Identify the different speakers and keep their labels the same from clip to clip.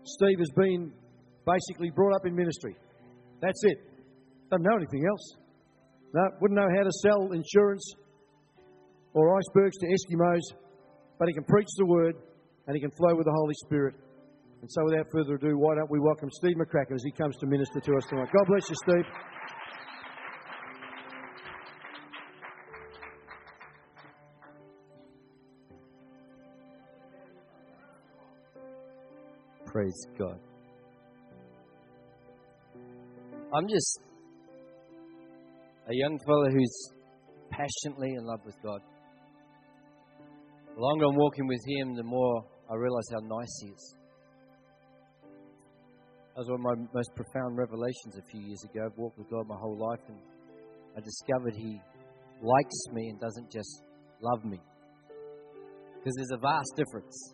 Speaker 1: Steve has been basically brought up in ministry. That's it. Doesn't know anything else. No, wouldn't know how to sell insurance or icebergs to Eskimos, but he can preach the word and he can flow with the Holy Spirit. And so without further ado, why don't we welcome Steve McCracken as he comes to minister to us tonight. God bless you, Steve.
Speaker 2: Praise God. I'm just a young fella who's passionately in love with God. The longer I'm walking with Him, the more I realize how nice He is. That was one of my most profound revelations a few years ago. I've walked with God my whole life, and I discovered He likes me and doesn't just love me. Because there's a vast difference.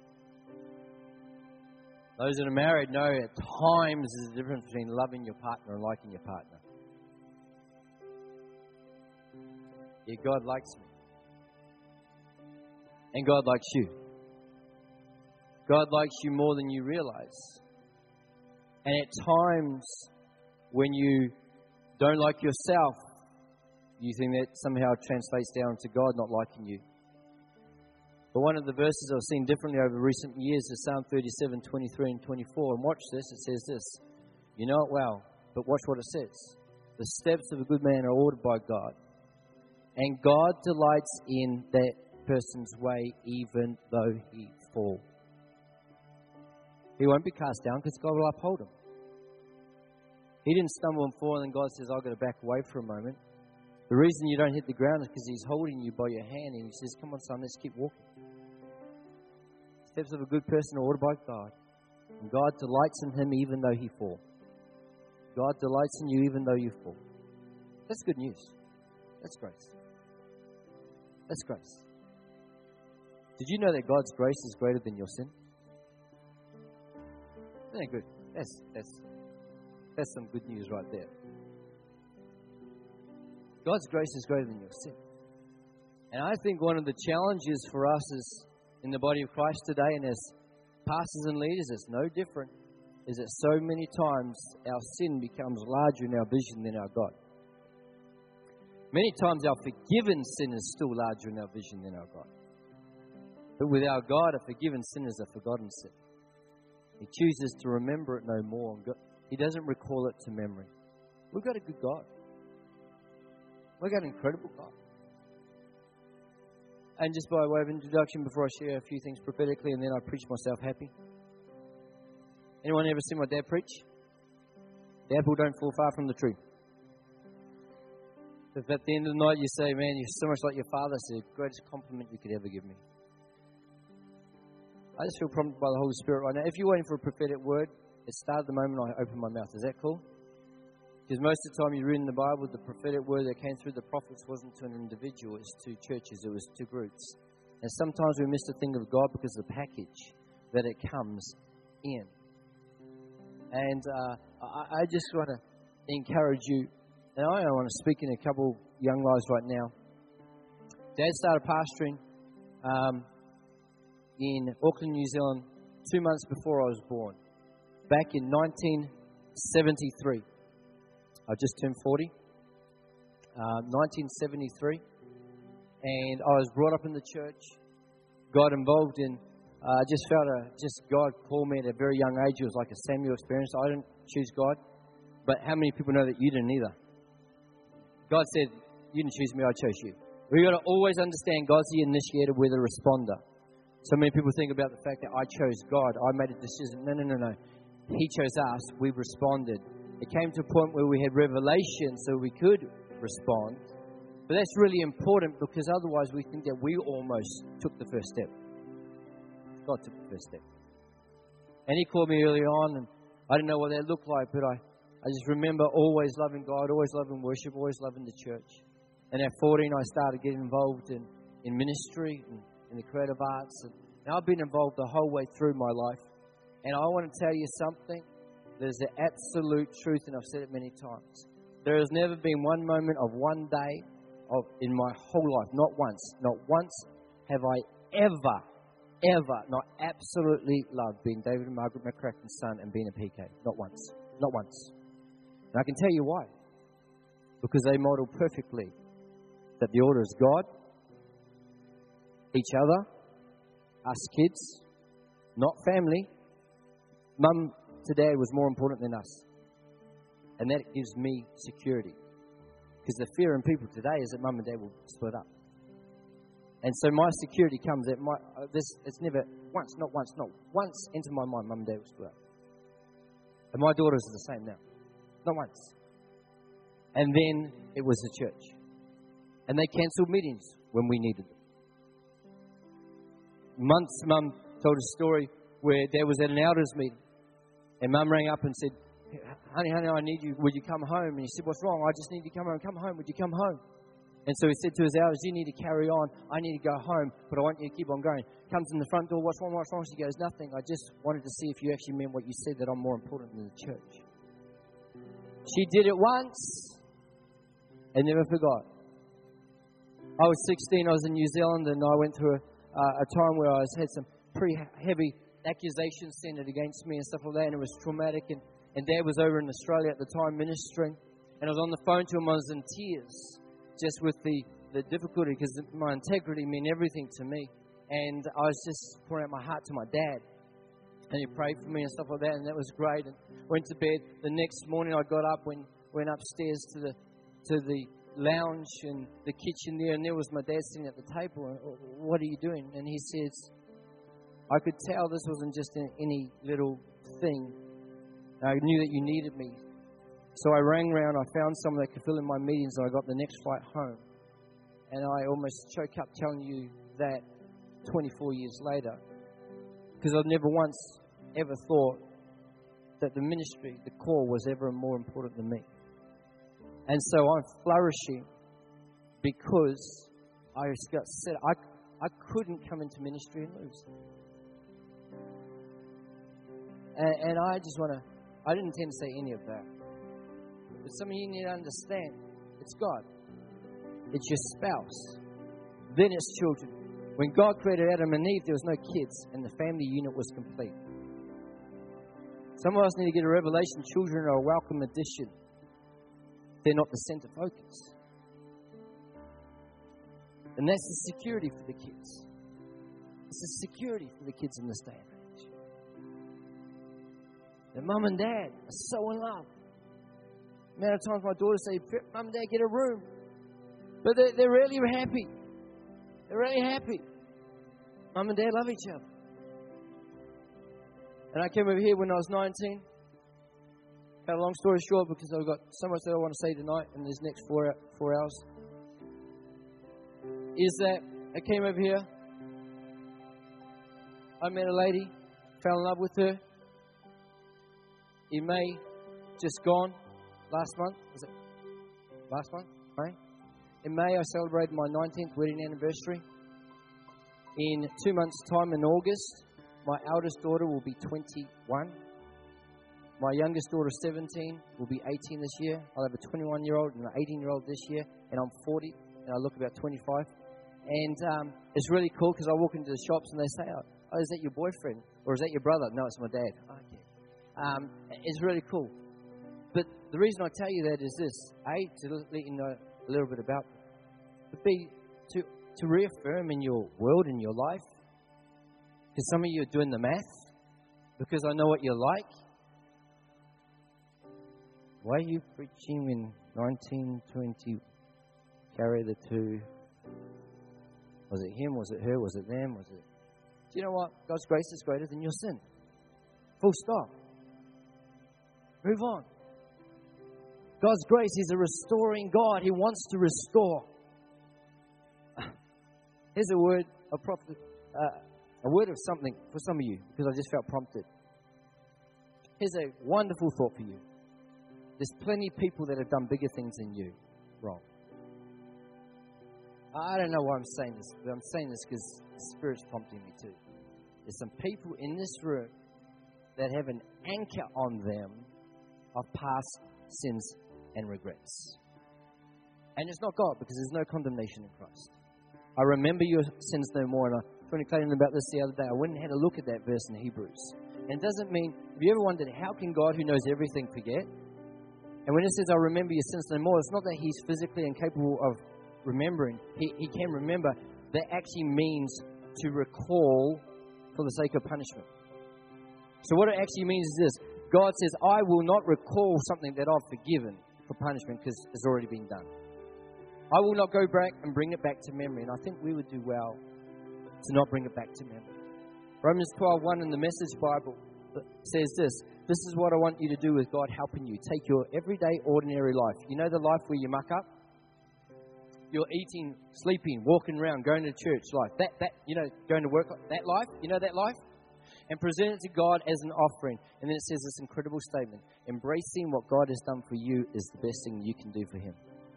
Speaker 2: Those that are married know at times there's a difference between loving your partner and liking your partner. Yeah, God likes me. And God likes you. God likes you more than you realize. And at times when you don't like yourself, you think that somehow translates down to God not liking you. But one of the verses I've seen differently over recent years is Psalm 37, 23 and 24. And watch this, it says this. You know it well, but watch what it says. The steps of a good man are ordered by God. And God delights in that person's way even though he fall. He won't be cast down because God will uphold him. He didn't stumble and fall and then God says, I've got to back away for a moment. The reason you don't hit the ground is because He's holding you by your hand and He says, come on son, let's keep walking. Steps of a good person are ordered by God. And God delights in him even though he fall. God delights in you even though you fall. That's good news. That's grace. That's grace. Did you know that God's grace is greater than your sin? Isn't that good? That's some good news right there. God's grace is greater than your sin. And I think one of the challenges for us is in the body of Christ today, and as pastors and leaders, it's no different, is that so many times our sin becomes larger in our vision than our God. Many times our forgiven sin is still larger in our vision than our God. But with our God, a forgiven sin is a forgotten sin. He chooses to remember it no more. He doesn't recall it to memory. We've got a good God. We've got an incredible God. And just by way of introduction, before I share a few things prophetically, and then I preach myself happy. Anyone ever seen my dad preach? The apple don't fall far from the tree. If at the end of the night you say, man, you're so much like your father, it's the greatest compliment you could ever give me. I just feel prompted by the Holy Spirit right now. If you're waiting for a prophetic word, it started the moment I opened my mouth. Is that cool? Because most of the time you read in the Bible, the prophetic word that came through the prophets wasn't to an individual, it was to churches, it was to groups. And sometimes we miss the thing of God because of the package that it comes in. And I just want to encourage you, and I want to speak in a couple young lives right now. Dad started pastoring in Auckland, New Zealand 2 months before I was born, back in 1973. I just turned 40, 1973, and I was brought up in the church, got involved in, just felt God called me at a very young age. It was like a Samuel experience. I didn't choose God, but how many people know that you didn't either? God said, you didn't choose me, I chose you. We've got to always understand God's the initiator, we're the responder. So many people think about the fact that I chose God, I made a decision. No. He chose us, we responded. It came to a point where we had revelation so we could respond. But that's really important because otherwise we think that we almost took the first step. God took the first step. And He called me early on, and I didn't know what that looked like, but I just remember always loving God, always loving worship, always loving the church. And at 14 I started getting involved in ministry and in the creative arts. And I've been involved the whole way through my life. And I want to tell you something. There's the absolute truth, and I've said it many times. There has never been one moment of one day in my whole life, not once have I ever ever not absolutely loved being David and Margaret McCracken's son and being a PK. Not once. Not once. And I can tell you why. Because they model perfectly that the order is God, each other, us kids, not family. Mum to Dad was more important than us. And that gives me security. Because the fear in people today is that Mum and Dad will split up. And so my security comes that it's never once into my mind, Mum and Dad will split up. And my daughters are the same now. Not once. And then it was the church. And they cancelled meetings when we needed them. Months, Mum told a story where Dad was at an elders meeting. And Mum rang up and said, honey, I need you. Would you come home? And he said, what's wrong? I just need you to come home. Come home. Would you come home? And so he said to his elders, you need to carry on. I need to go home, but I want you to keep on going. Comes in the front door. What's wrong? What's wrong? She goes, nothing. I just wanted to see if you actually meant what you said, that I'm more important than the church. She did it once and never forgot. I was 16. I was in New Zealand, and I went through a time where I had some pretty heavy accusations centered against me and stuff like that, and it was traumatic. And Dad was over in Australia at the time ministering, and I was on the phone to him. I was in tears, just with the difficulty, because my integrity meant everything to me. And I was just pouring out my heart to my dad. And he prayed for me and stuff like that, and that was great. And went to bed. The next morning I got up, went upstairs to the lounge and the kitchen there, and there was my dad sitting at the table. And, what are you doing? And he says, I could tell this wasn't just any little thing. I knew that you needed me. So I rang round, I found someone that could fill in my meetings, and I got the next flight home. And I almost choke up telling you that 24 years later. Because I've never once ever thought that the ministry, the core, was ever more important than me. And so I'm flourishing because I got said I couldn't come into ministry and lose. And I just want to, I didn't intend to say any of that. But some of you need to understand, it's God. It's your spouse. Then it's children. When God created Adam and Eve, there was no kids, and the family unit was complete. Some of us need to get a revelation. Children are a welcome addition. They're not the center focus. And that's the security for the kids. It's the security for the kids in this day and age. And Mum and Dad are so in love. The amount of times my daughters say, Mum and Dad, get a room. But they're really happy. They're really happy. Mum and Dad love each other. And I came over here when I was 19. Cut a long story short, because I've got so much that I want to say tonight in these next 4 hours. Is that I came over here. I met a lady. Fell in love with her. In May, just gone. Last month. Was it last month? May? In May, I celebrated my 19th wedding anniversary. In 2 months' time, in August, my eldest daughter will be 21. My youngest daughter, 17, will be 18 this year. I'll have a 21-year-old and an 18-year-old this year. And I'm 40, and I look about 25. And it's really cool because I walk into the shops and they say, oh, is that your boyfriend? Or is that your brother? No, it's my dad. Okay. It's really cool. But the reason I tell you that is this. A, to let you know a little bit about them. But B, to reaffirm in your world, in your life. Because some of you are doing the math. Because I know what you're like. Why are you preaching in 1920? Carry the two. Was it him? Was it her? Was it them? Was it? Do you know what? God's grace is greater than your sin. Full stop. Move on. God's grace is a restoring God. He wants to restore. Here's a word of prophet, a word of something for some of you, because I just felt prompted. Here's a wonderful thought for you. There's plenty of people that have done bigger things than you wrong. I don't know why I'm saying this, but I'm saying this because the Spirit's prompting me to. There's some people in this room that have an anchor on them of past sins and regrets. And it's not God, because there's no condemnation in Christ. I remember your sins no more, and talking to Clayton about this the other day. I went and had a look at that verse in Hebrews. And it doesn't mean, have you ever wondered, how can God, who knows everything, forget? And when it says, I remember your sins no more, it's not that he's physically incapable of remembering. He can remember. That actually means to recall for the sake of punishment. So what it actually means is this. God says, I will not recall something that I've forgiven for punishment because it's already been done. I will not go back and bring it back to memory. And I think we would do well to not bring it back to memory. Romans 12:1 in the Message Bible says this. This is what I want you to do with God helping you. Take your everyday, ordinary life. You know the life where you muck up? You're eating, sleeping, walking around, going to church life. That going to work, that life. You know that life? And present it to God as an offering. And then it says this incredible statement. Embracing what God has done for you is the best thing you can do for Him.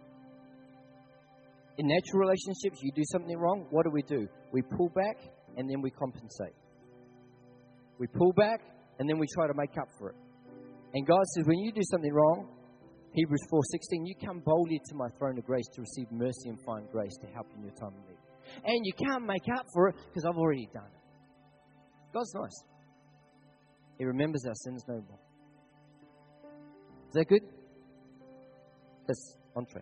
Speaker 2: In natural relationships, you do something wrong, what do? We pull back and then we compensate. We pull back and then we try to make up for it. And God says, when you do something wrong, Hebrews 4:16, you come boldly to my throne of grace to receive mercy and find grace to help in your time of need. And you can't make up for it because I've already done it. God's nice. He remembers our sins no more. Is that good? That's entree.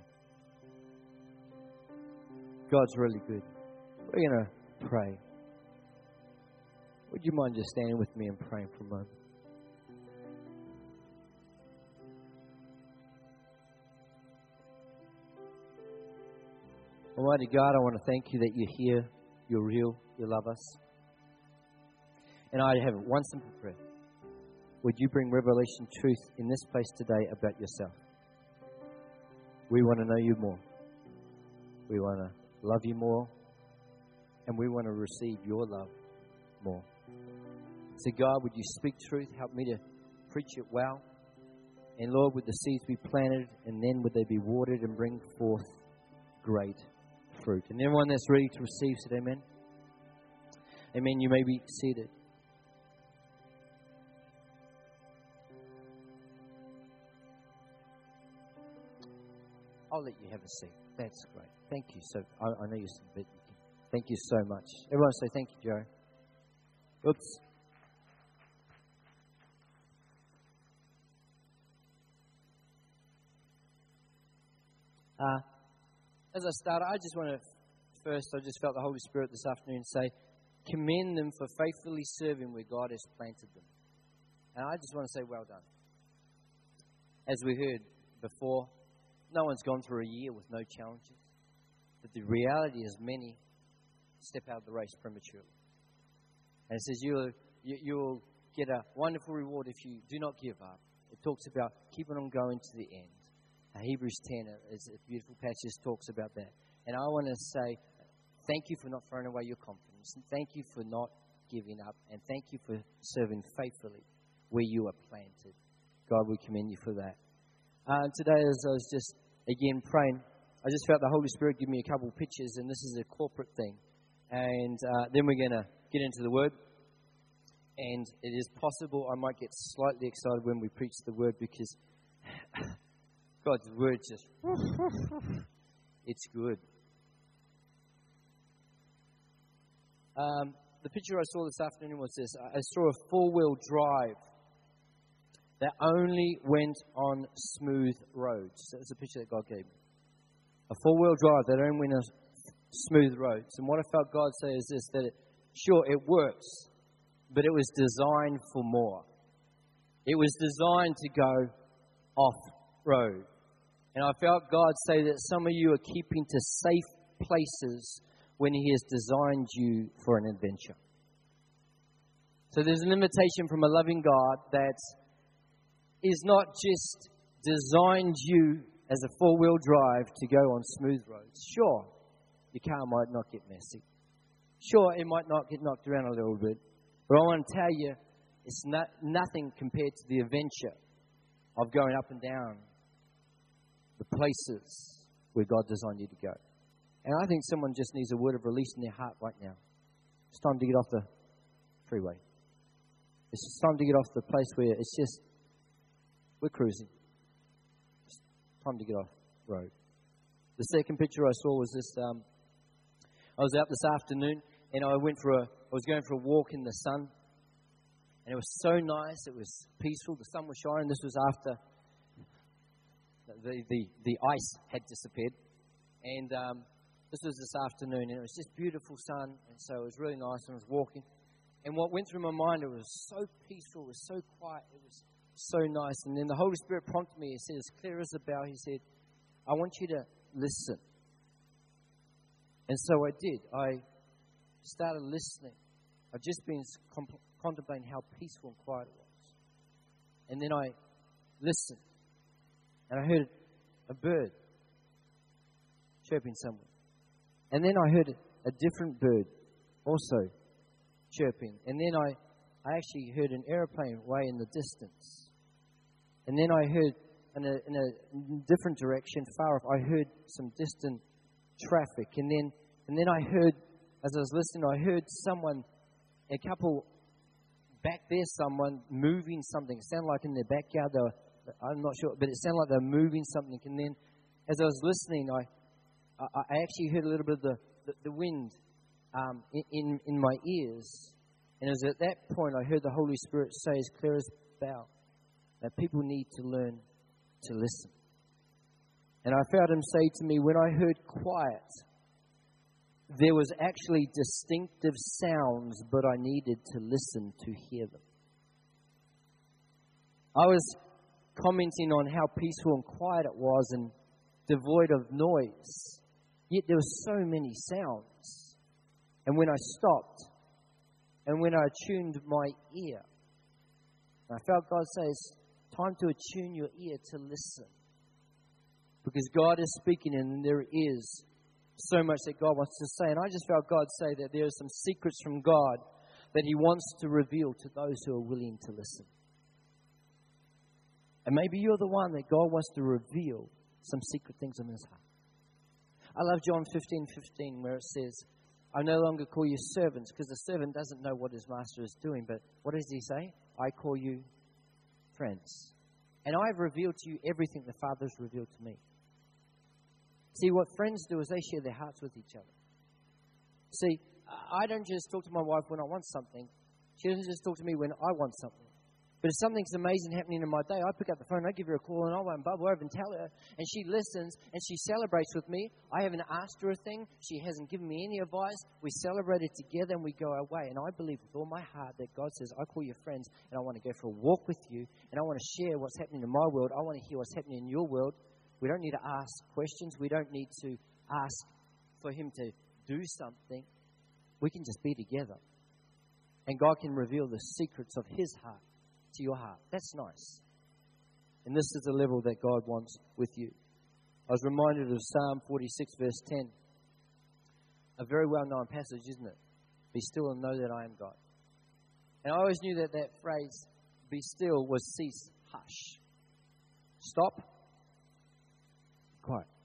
Speaker 2: God's really good. We're going to pray. Would you mind just standing with me and praying for a moment? Almighty God, I want to thank you that you're here, you're real, you love us. And I have one simple prayer. Would you bring revelation truth in this place today about yourself? We want to know you more. We want to love you more. And we want to receive your love more. So God, would you speak truth? Help me to preach it well. And Lord, would the seeds be planted and then would they be watered and bring forth great fruit? And everyone that's ready to receive said amen. Amen. You may be seated. I'll let you have a seat. That's great. Thank you. So I know you're some bit. Thank you so much. Everyone say thank you, Joe. Oops. As I start, I just felt the Holy Spirit this afternoon say, commend them for faithfully serving where God has planted them. And I just want to say, well done. As we heard before, no one's gone through a year with no challenges. But the reality is many step out of the race prematurely. And it says you'll get a wonderful reward if you do not give up. It talks about keeping on going to the end. Hebrews 10 is a beautiful passage, talks about that. And I want to say thank you for not throwing away your confidence. And thank you for not giving up. And thank you for serving faithfully where you are planted. God, we commend you for that. Today, as I was just, again, praying, I just felt the Holy Spirit give me a couple of pictures, and this is a corporate thing. And then we're going to get into the Word. And it is possible I might get slightly excited when we preach the Word because God's Word just, it's good. The picture I saw this afternoon was this. I saw a four-wheel drive that only went on smooth roads. That was the picture that God gave me. A four-wheel drive that only went on smooth roads. And what I felt God say is this, that it works, but it was designed for more. It was designed to go off-road. And I felt God say that some of you are keeping to safe places when He has designed you for an adventure. So there's an invitation from a loving God that is not just designed you as a four-wheel drive to go on smooth roads. Sure, your car might not get messy. Sure, it might not get knocked around a little bit. But I want to tell you, it's nothing compared to the adventure of going up and down the places where God designed you to go. And I think someone just needs a word of release in their heart right now. It's time to get off the freeway. It's just time to get off the place where it's just, we're cruising. It's time to get off the road. The second picture I saw was this. I was out this afternoon, and I was going for a walk in the sun, and it was so nice. It was peaceful. The sun was shining. This was after the ice had disappeared, and this was this afternoon, and it was just beautiful sun, and so it was really nice. And I was walking, and what went through my mind, it was so peaceful, it was so quiet, it was so nice. And then the Holy Spirit prompted me. He said, as clear as a bell, he said, I want you to listen. And so I did. I started listening. I've just been contemplating how peaceful and quiet it was. And then I listened. And I heard a bird chirping somewhere. And then I heard a different bird also chirping. And then I actually heard an airplane way in the distance. And then I heard, in a different direction, far off, I heard some distant traffic. And then I heard, as I was listening, I heard someone, a couple back there, someone moving something. It sounded like in their backyard. I'm not sure, but it sounded like they were moving something. And then, as I was listening, I actually heard a little bit of the wind in my ears. And it was at that point I heard the Holy Spirit say, as clear as bell, that people need to learn to listen. And I felt him say to me, when I heard quiet, there was actually distinctive sounds, but I needed to listen to hear them. I was commenting on how peaceful and quiet it was and devoid of noise. Yet there were so many sounds. And when I stopped, and when I attuned my ear, I felt God say, it's time to attune your ear to listen. Because God is speaking and there is so much that God wants to say. And I just felt God say that there are some secrets from God that He wants to reveal to those who are willing to listen. And maybe you're the one that God wants to reveal some secret things in His heart. I love John 15:15, where it says, I no longer call you servants, because the servant doesn't know what his master is doing. But what does He say? I call you friends. And I have revealed to you everything the Father has revealed to me. See, what friends do is they share their hearts with each other. See, I don't just talk to my wife when I want something. She doesn't just talk to me when I want something. But if something's amazing happening in my day, I pick up the phone, I give her a call, and I won't bubble over and tell her. And she listens, and she celebrates with me. I haven't asked her a thing. She hasn't given me any advice. We celebrate it together, and we go our way. And I believe with all my heart that God says, I call you friends, and I want to go for a walk with you, and I want to share what's happening in my world. I want to hear what's happening in your world. We don't need to ask questions. We don't need to ask for Him to do something. We can just be together. And God can reveal the secrets of His heart to your heart. That's nice. And this is the level that God wants with you. I was reminded of Psalm 46, verse 10. A very well-known passage, isn't it? Be still and know that I am God. And I always knew that phrase, be still, was cease, hush. Stop. Quiet.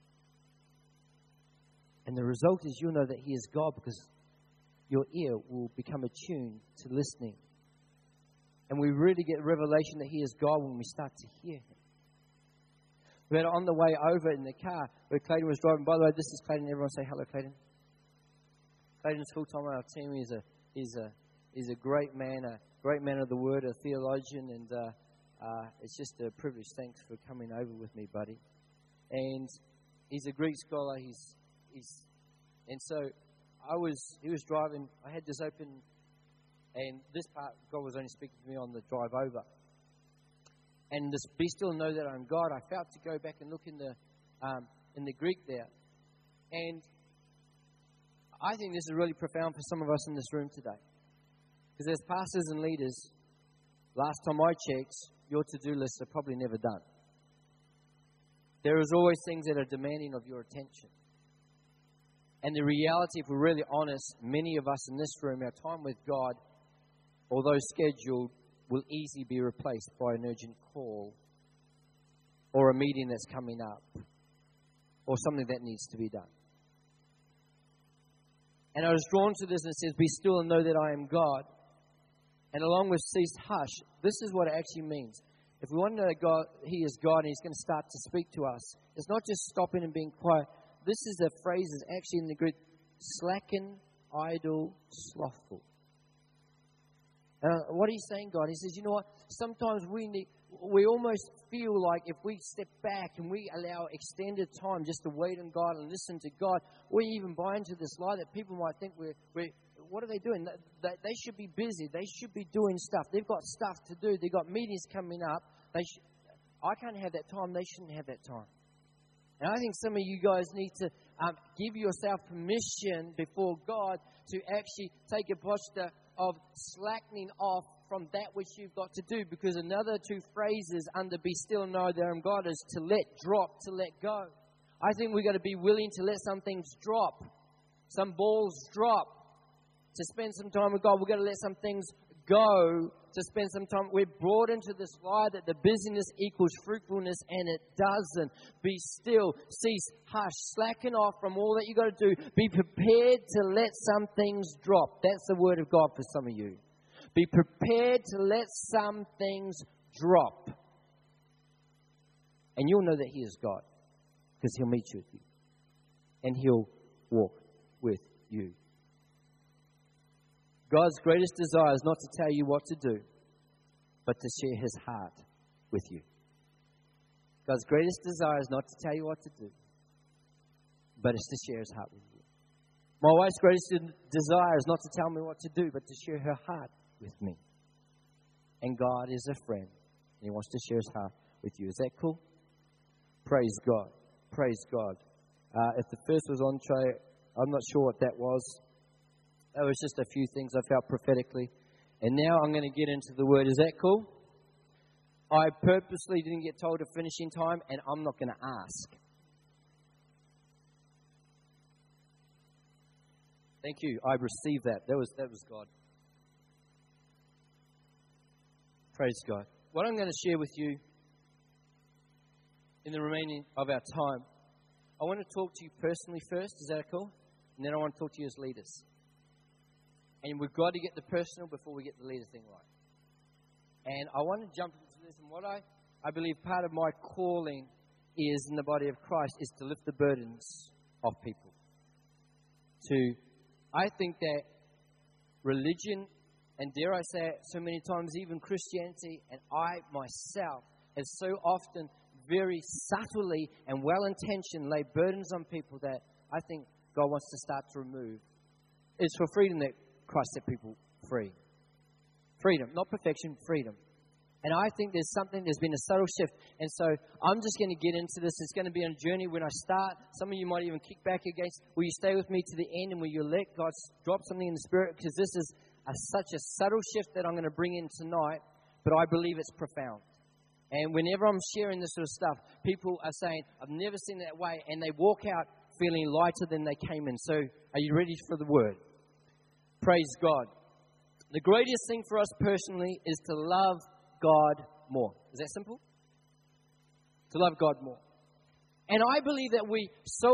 Speaker 2: And the result is you'll know that He is God, because your ear will become attuned to listening. And we really get revelation that He is God when we start to hear Him. We had on the way over in the car where Clayton was driving. By the way, this is Clayton. Everyone say hello, Clayton. Clayton's full-time on our team. He's a great man of the Word, a theologian, and it's just a privilege. Thanks for coming over with me, buddy. And he's a Greek scholar. And so he was driving. I had this open. And this part, God was only speaking to me on the drive over. And this be still and know that I'm God, I felt to go back and look in the Greek there. And I think this is really profound for some of us in this room today. Because as pastors and leaders, last time I checked, your to-do lists are probably never done. There is always things that are demanding of your attention. And the reality, if we're really honest, many of us in this room, our time with God, although scheduled, will easily be replaced by an urgent call or a meeting that's coming up or something that needs to be done. And I was drawn to this, and it says, be still and know that I am God. And along with cease, hush, this is what it actually means. If we want to know that God, He is God and He's going to start to speak to us, it's not just stopping and being quiet. This is a phrase that's actually in the Greek, slacken idle, slothful. What he's saying, God, he says, you know what? Sometimes we almost feel like if we step back and we allow extended time just to wait on God and listen to God, we even buy into this lie that people might think what are they doing? They should be busy. They should be doing stuff. They've got stuff to do. They've got meetings coming up. I can't have that time. They shouldn't have that time. And I think some of you guys need to give yourself permission before God to actually take a posture of slackening off from that which you've got to do. Because another two phrases under be still and know that I am God is to let drop, to let go. I think we've got to be willing to let some things drop, some balls drop, to spend some time with God. We've got to let some things go, to spend some time. We're brought into this lie that the busyness equals fruitfulness, and it doesn't. Be still, cease, hush, slacken off from all that you've got to do. Be prepared to let some things drop. That's the word of God for some of you. Be prepared to let some things drop. And you'll know that He is God, because He'll meet you with you. And He'll walk with you. God's greatest desire is not to tell you what to do, but to share His heart with you. God's greatest desire is not to tell you what to do, but it's to share His heart with you. My wife's greatest desire is not to tell me what to do, but to share her heart with me. And God is a friend, and He wants to share His heart with you. Is that cool? Praise God. Praise God. If the first was on tray, I'm not sure what that was. That was just a few things I felt prophetically. And now I'm going to get into the Word. Is that cool? I purposely didn't get told a finishing time, and I'm not going to ask. Thank you. I received that. That was God. Praise God. What I'm going to share with you in the remaining of our time, I want to talk to you personally first. Is that cool? And then I want to talk to you as leaders. And we've got to get the personal before we get the leader thing right. And I want to jump into this. And what I believe part of my calling is in the body of Christ is to lift the burdens of people. I think that religion, and dare I say it so many times, even Christianity, and I myself, has so often very subtly and well-intentioned laid burdens on people that I think God wants to start to remove. It's for freedom that Christ set people free. Freedom, not perfection, freedom. And I think there's been a subtle shift. And so I'm just going to get into this. It's going to be a journey. When I start, some of you might even kick back against, will you stay with me to the end and will you let God drop something in the Spirit? Because this is such a subtle shift that I'm going to bring in tonight, but I believe it's profound. And whenever I'm sharing this sort of stuff, people are saying, I've never seen it that way, and they walk out feeling lighter than they came in. So are you ready for the Word? Praise God. The greatest thing for us personally is to love God more. Is that simple? To love God more. And I believe that we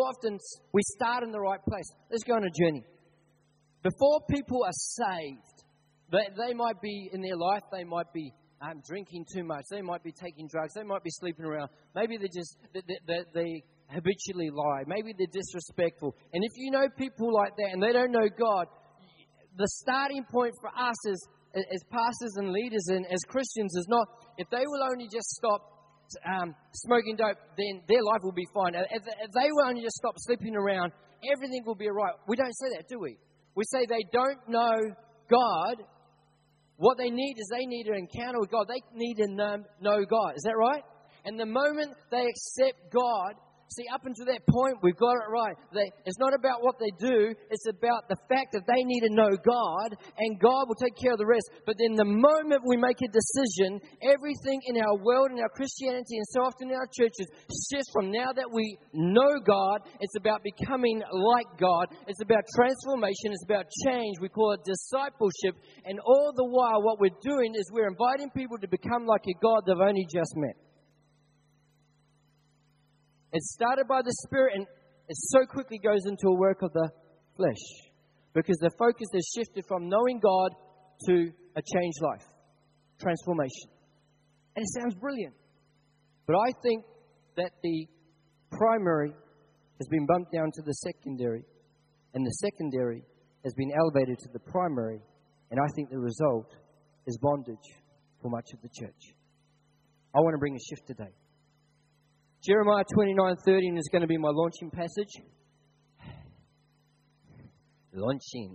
Speaker 2: start in the right place. Let's go on a journey. Before people are saved, they might be in their life, they might be drinking too much, they might be taking drugs, they might be sleeping around. Maybe they habitually lie. Maybe they're disrespectful. And if you know people like that and they don't know God, the starting point for us as pastors and leaders and as Christians is not, if they will only just stop smoking dope, then their life will be fine. If they will only just stop sleeping around, everything will be all right. We don't say that, do we? We say they don't know God. What they need is they need an encounter with God. They need to know God. Is that right? And the moment they accept God, see, up until that point, we've got it right. It's not about what they do. It's about the fact that they need to know God, and God will take care of the rest. But then the moment we make a decision, everything in our world, in our Christianity, and so often in our churches, shifts from now that we know God, it's about becoming like God. It's about transformation. It's about change. We call it discipleship. And all the while, what we're doing is we're inviting people to become like a God they've only just met. It started by the Spirit, and it so quickly goes into a work of the flesh. Because the focus has shifted from knowing God to a changed life. Transformation. And it sounds brilliant. But I think that the primary has been bumped down to the secondary. And the secondary has been elevated to the primary, and I think the result is bondage for much of the church. I want to bring a shift today. Jeremiah 29:13 is going to be my launching passage. Launching.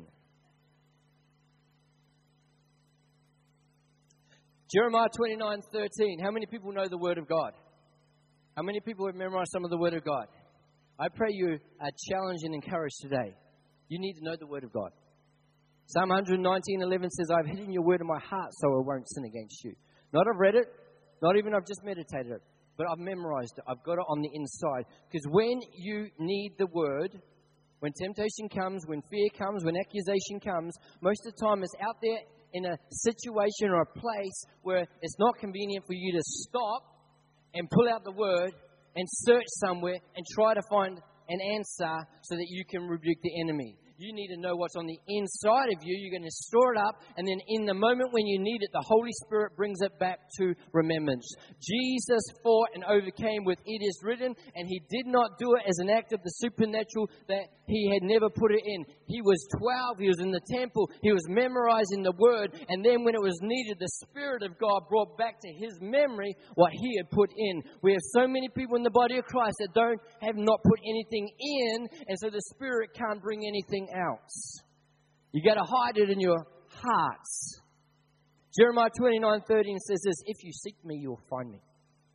Speaker 2: Jeremiah 29:13. How many people know the Word of God? How many people have memorized some of the Word of God? I pray you are challenged and encouraged today. You need to know the Word of God. Psalm 119:11 says, I've hidden your word in my heart so I won't sin against you. Not I've read it, not even I've just meditated it, but I've memorized it. I've got it on the inside. Because when you need the Word, when temptation comes, when fear comes, when accusation comes, most of the time it's out there in a situation or a place where it's not convenient for you to stop and pull out the Word and search somewhere and try to find an answer so that you can rebuke the enemy. You need to know what's on the inside of you. You're going to store it up, and then in the moment when you need it, the Holy Spirit brings it back to remembrance. Jesus fought and overcame with "it is written," and He did not do it as an act of the supernatural that He had never put it in. He was 12. He was in the temple. He was memorizing the Word, and then when it was needed, the Spirit of God brought back to His memory what He had put in. We have so many people in the body of Christ that have not put anything in, and so the Spirit can't bring anything out. You got to hide it in your hearts. Jeremiah 29:13 says this, if you seek me, you'll find me.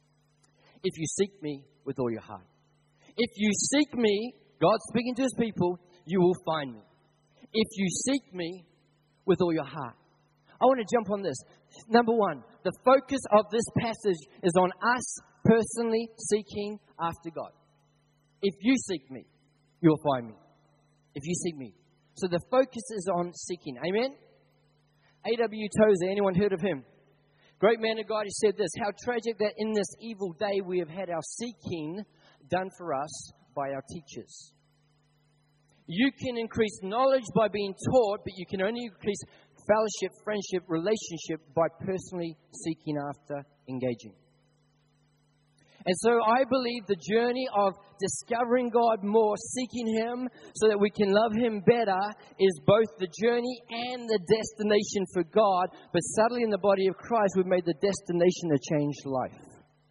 Speaker 2: If you seek me with all your heart. If you seek me, God's speaking to His people, you will find me. If you seek me with all your heart. I want to jump on this. Number one, the focus of this passage is on us personally seeking after God. If you seek me, you'll find me. If you seek me. So the focus is on seeking. Amen? A.W. Tozer, anyone heard of him? Great man of God, he said this, how tragic that in this evil day we have had our seeking done for us by our teachers. You can increase knowledge by being taught, but you can only increase fellowship, friendship, relationship by personally seeking after engaging. And so I believe the journey of discovering God more, seeking Him so that we can love Him better is both the journey and the destination for God. But suddenly in the body of Christ, we've made the destination a changed life.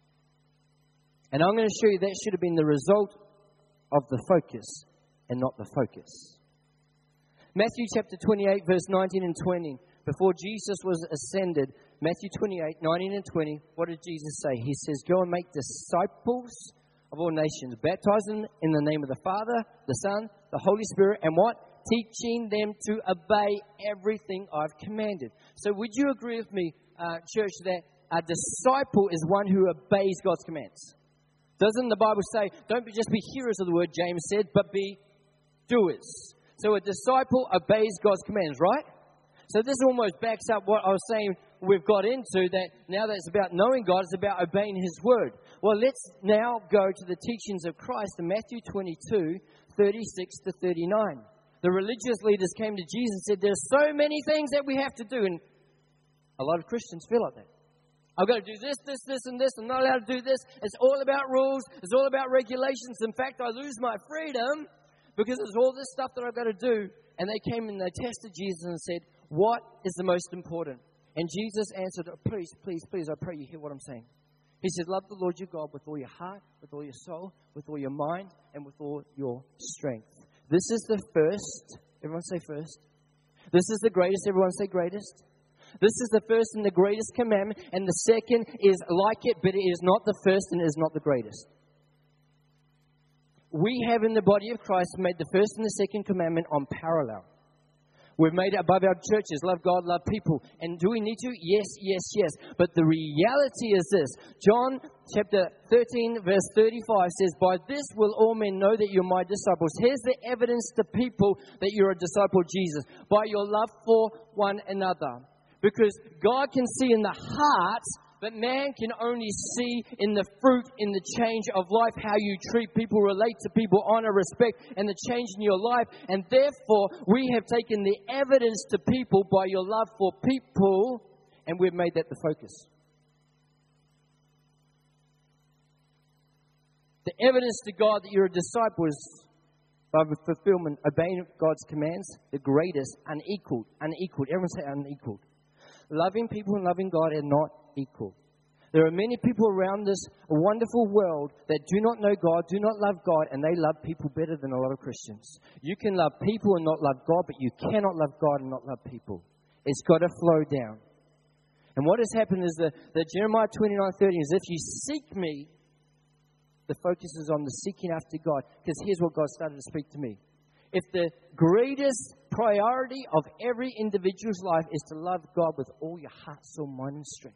Speaker 2: And I'm going to show you that should have been the result of the focus and not the focus. Matthew chapter 28, verse 19 and 20. Before Jesus was ascended, Matthew 28, 19 and 20, what did Jesus say? He says, go and make disciples of all nations, baptizing them in the name of the Father, the Son, the Holy Spirit, and what? Teaching them to obey everything I've commanded. So would you agree with me, church, that a disciple is one who obeys God's commands? Doesn't the Bible say, don't just be hearers of the word, James said, but be doers? So a disciple obeys God's commands, right? So this almost backs up what I was saying we've got into, that now that it's about knowing God, it's about obeying His word. Well, let's now go to the teachings of Christ in Matthew 22, 36 to 39. The religious leaders came to Jesus and said, there's so many things that we have to do. And a lot of Christians feel like that. I've got to do this, this, this, and this. I'm not allowed to do this. It's all about rules. It's all about regulations. In fact, I lose my freedom because it's all this stuff that I've got to do. And they came and they tested Jesus and said, what is the most important? And Jesus answered, please, please, please, I pray you hear what I'm saying. He said, love the Lord your God with all your heart, with all your soul, with all your mind, and with all your strength. This is the first. Everyone say first. This is the greatest. Everyone say greatest. This is the first and the greatest commandment. And the second is like it, but it is not the first and it is not the greatest. We have in the body of Christ made the first and the second commandment on parallel. We've made it above our churches. Love God, love people. And do we need to? Yes, yes, yes. But the reality is this. John chapter 13, verse 35 says, by this will all men know that you're my disciples. Here's the evidence to people that you're a disciple of Jesus. By your love for one another. Because God can see in the heart, but man can only see in the fruit, in the change of life, how you treat people, relate to people, honor, respect, and the change in your life. And therefore, we have taken the evidence to people by your love for people, and we've made that the focus. The evidence to God that you're a disciple is by the fulfillment, obeying God's commands, the greatest, unequaled. Everyone say unequaled. Loving people and loving God are not equal. There are many people around this wonderful world that do not know God, do not love God, and they love people better than a lot of Christians. You can love people and not love God, but you cannot love God and not love people. It's got to flow down. And what has happened is that Jeremiah 29:30 is, if you seek me, the focus is on the seeking after God. Because here's what God started to speak to me. If the greatest priority of every individual's life is to love God with all your heart, soul, mind, and strength,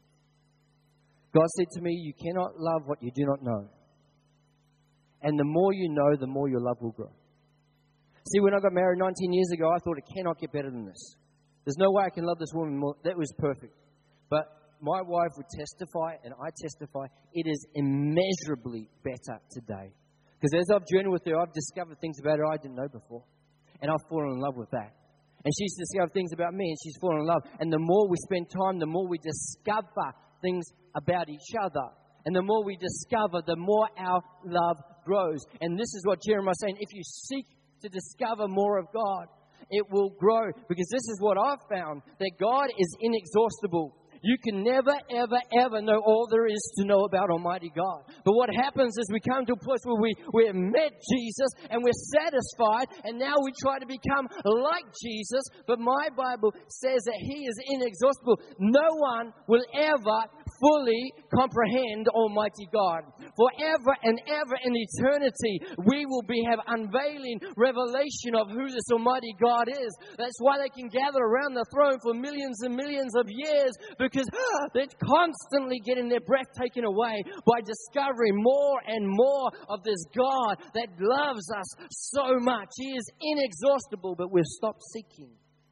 Speaker 2: God said to me, you cannot love what you do not know. And the more you know, the more your love will grow. See, when I got married 19 years ago, I thought it cannot get better than this. There's no way I can love this woman more. That was perfect. But my wife would testify, and I testify, it is immeasurably better today. Because as I've journeyed with her, I've discovered things about her I didn't know before. And I've fallen in love with that. And she's discovered things about me, and she's fallen in love. And the more we spend time, the more we discover things about each other. And the more we discover, the more our love grows. And this is what Jeremiah is saying. If you seek to discover more of God, it will grow. Because this is what I've found, that God is inexhaustible. You can never, ever, ever know all there is to know about Almighty God. But what happens is we come to a place where we're met Jesus and we're satisfied, and now we try to become like Jesus. But my Bible says that He is inexhaustible. No one will ever fully comprehend Almighty God. Forever and ever in eternity, we will have unveiling revelation of who this Almighty God is. That's why they can gather around the throne for millions and millions of years, because they're constantly getting their breath taken away by discovering more and more of this God that loves us so much. He is inexhaustible, but we've stopped seeking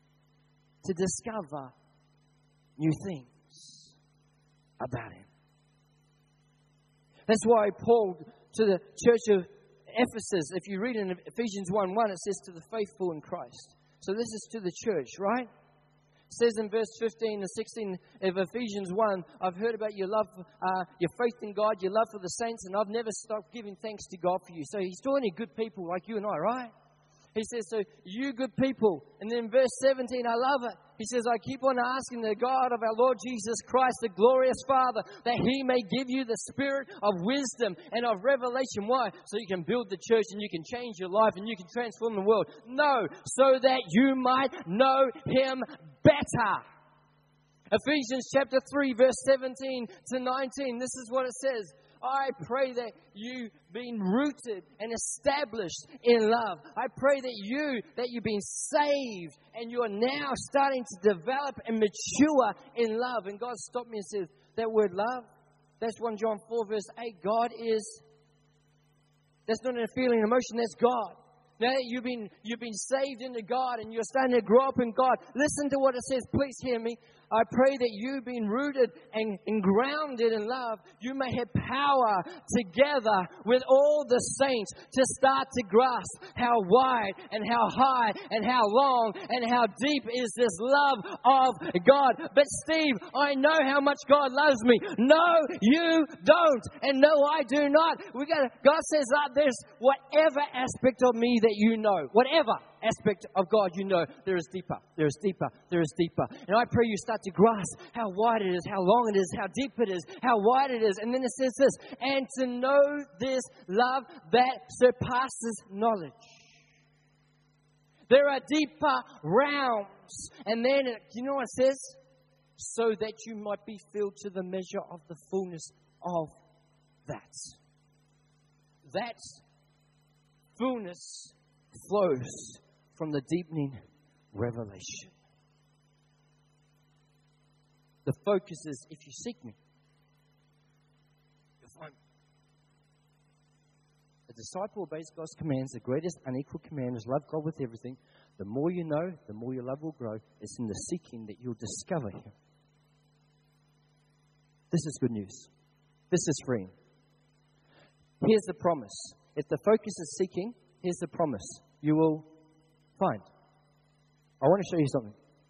Speaker 2: to discover new things about Him. That's why Paul, to the church of Ephesus, if you read in Ephesians 1:1, it says to the faithful in Christ. So this is to the church, right? It says in verse 15 and 16 of Ephesians 1, I've heard about your love, your faith in God, your love for the saints, and I've never stopped giving thanks to God for you. So He's talking to good people like you and I, right? He says, so you good people. And then in verse 17, I love it. He says, I keep on asking the God of our Lord Jesus Christ, the glorious Father, that He may give you the spirit of wisdom and of revelation. Why? So you can build the church and you can change your life and you can transform the world. No, so that you might know Him better. Ephesians chapter 3, verse 17 to 19. This is what it says. I pray that you've been rooted and established in love. I pray that you've been saved and you are now starting to develop and mature in love. And God stopped me and said, that word love, that's 1 John 4 verse 8. God is, that's not a feeling, emotion, that's God. Now that you've been saved into God and you're starting to grow up in God, listen to what it says. Please hear me. I pray that you've been rooted and grounded in love. You may have power together with all the saints to start to grasp how wide and how high and how long and how deep is this love of God. But Steve, I know how much God loves me. No, you don't. And no, I do not. God says there's whatever aspect of me that you know, whatever aspect of God you know, there is deeper, there is deeper, there is deeper. And I pray you start to grasp how wide it is, how long it is, how deep it is, how wide it is. And then it says this, and to know this love that surpasses knowledge. There are deeper realms. And then, you know what it says? So that you might be filled to the measure of the fullness of that. That fullness flows from the deepening revelation. The focus is, if you seek me, you'll find me. A disciple obeys God's commands. The greatest unequal command is love God with everything. The more you know, the more your love will grow. It's in the seeking that you'll discover Him. This is good news. This is freeing. Here's the promise. If the focus is seeking, here's the promise. You will find. I want to show you something.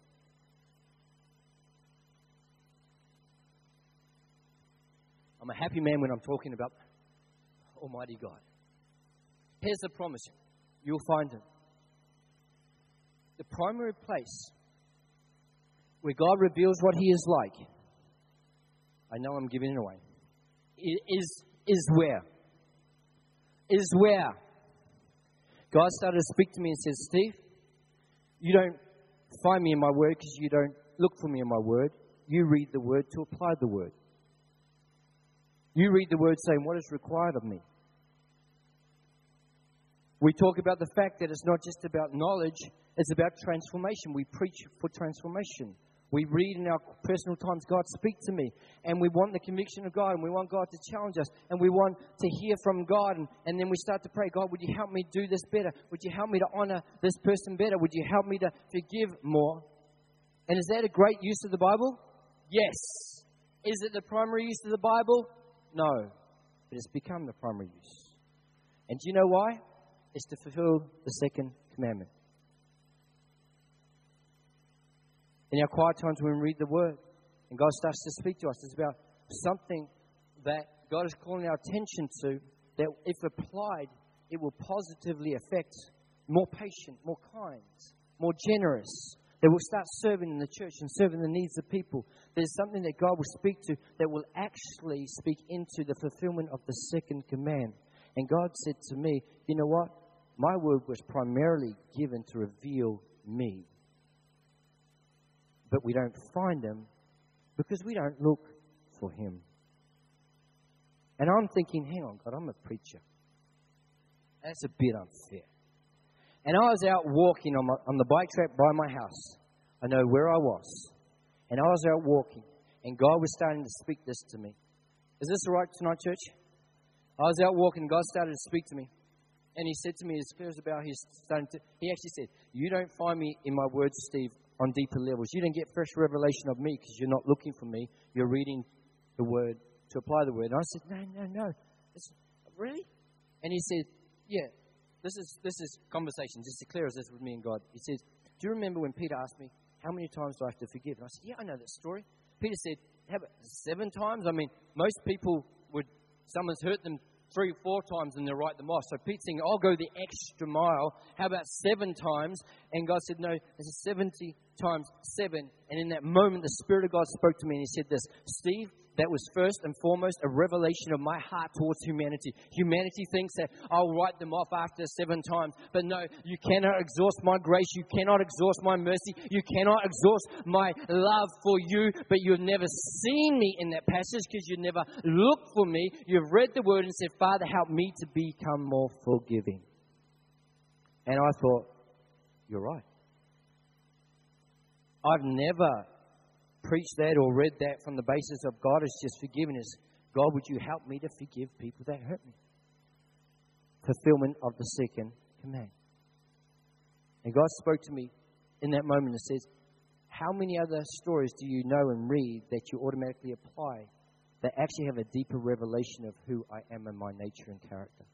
Speaker 2: I'm a happy man when I'm talking about Almighty God. Here's the promise. you'll find Him. The primary place where God reveals what He is like, I know I'm giving it away, is where? Is where God started to speak to me and said, Steve, you don't find me in my word because you don't look for me in my word. You read the word to apply the word. You read the word saying, what is required of me? We talk about the fact that it's not just about knowledge, it's about transformation. We preach for transformation. We read in our personal times, God, speak to me. And we want the conviction of God, and we want God to challenge us, and we want to hear from God. And then we start to pray, God, would you help me do this better? Would you help me to honor this person better? Would you help me to forgive more? And is that a great use of the Bible? Yes. Is it the primary use of the Bible? No. But it's become the primary use. And do you know why? It's to fulfill the second commandment. In our quiet times when we read the Word and God starts to speak to us, it's about something that God is calling our attention to, that if applied, it will positively affect more patient, more kind, more generous, that will start serving in the church and serving the needs of people. There's something that God will speak to that will actually speak into the fulfillment of the second command. And God said to me, you know what? My word was primarily given to reveal me. But we don't find Him because we don't look for Him. And I'm thinking, hang on, God, I'm a preacher. That's a bit unfair. And I was out walking on the bike track by my house. I know where I was. And I was out walking. And God was starting to speak this to me. Is this all right tonight, church? I was out walking and God started to speak to me. And He said to me, as clear as about, He actually said, you don't find me in my words, Steve, on deeper levels. You don't get fresh revelation of me because you're not looking for me. You're reading the Word to apply the Word. And I said, no. Really? And He said, yeah, this is conversation, just as clear as this with me and God. He says, do you remember when Peter asked me, how many times do I have to forgive? And I said, yeah, I know that story. Peter said, how about 7 times? I mean, most people someone's hurt them 3 or 4 times and they'll write them off. So Pete's saying, I'll go the extra mile. How about 7 times? And God said, no, it's 70 times 7. And in that moment, the Spirit of God spoke to me and He said this, Steve, that was first and foremost a revelation of my heart towards humanity. Humanity thinks that I'll write them off after 7 times. But no, you cannot exhaust my grace. You cannot exhaust my mercy. You cannot exhaust my love for you. But you've never seen me in that passage because you never looked for me. You've read the Word and said, Father, help me to become more forgiving. And I thought, you're right. I've never preached that or read that from the basis of God is just forgiveness. God, would you help me to forgive people that hurt me? Fulfillment of the second command. And God spoke to me in that moment and says, how many other stories do you know and read that you automatically apply that actually have a deeper revelation of who I am and my nature and character?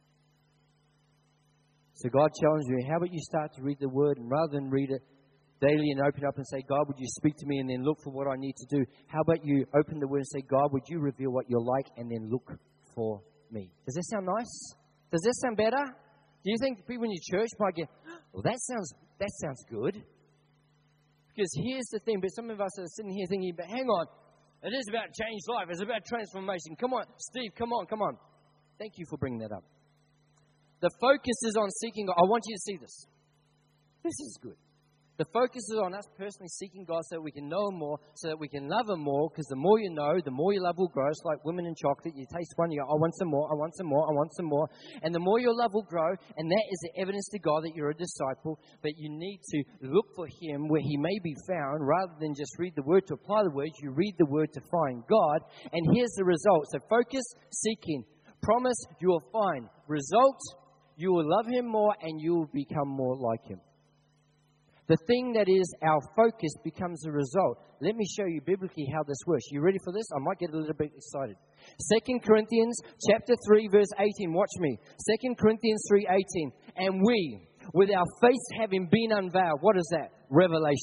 Speaker 2: So God challenged me, how about you start to read the Word, and rather than read it daily and open up and say, God, would you speak to me, and then look for what I need to do? How about you open the Word and say, God, would you reveal what you're like, and then look for me? Does that sound nice? Does that sound better? Do you think people in your church might get, well, that sounds good? Because here's the thing, but some of us are sitting here thinking, but hang on, it is about changed life. It's about transformation. Come on, Steve, come on. Thank you for bringing that up. The focus is on seeking God. I want you to see this. This is good. The focus is on us personally seeking God so that we can know Him more, so that we can love Him more, because the more you know, the more your love will grow. It's like women in chocolate. You taste one, you go, I want some more, I want some more, I want some more. And the more your love will grow, and that is the evidence to God that you're a disciple, but you need to look for Him where He may be found, rather than just read the Word to apply the Word. You read the Word to find God, and here's the result. So focus, seeking. Promise, you will find. Result, you will love Him more, and you will become more like Him. The thing that is our focus becomes the result. Let me show you biblically how this works. You ready for this? I might get a little bit excited. 2 Corinthians chapter 3, verse 18. Watch me. 2 Corinthians 3:18. And we, with our face having been unveiled, what is that? Revelation.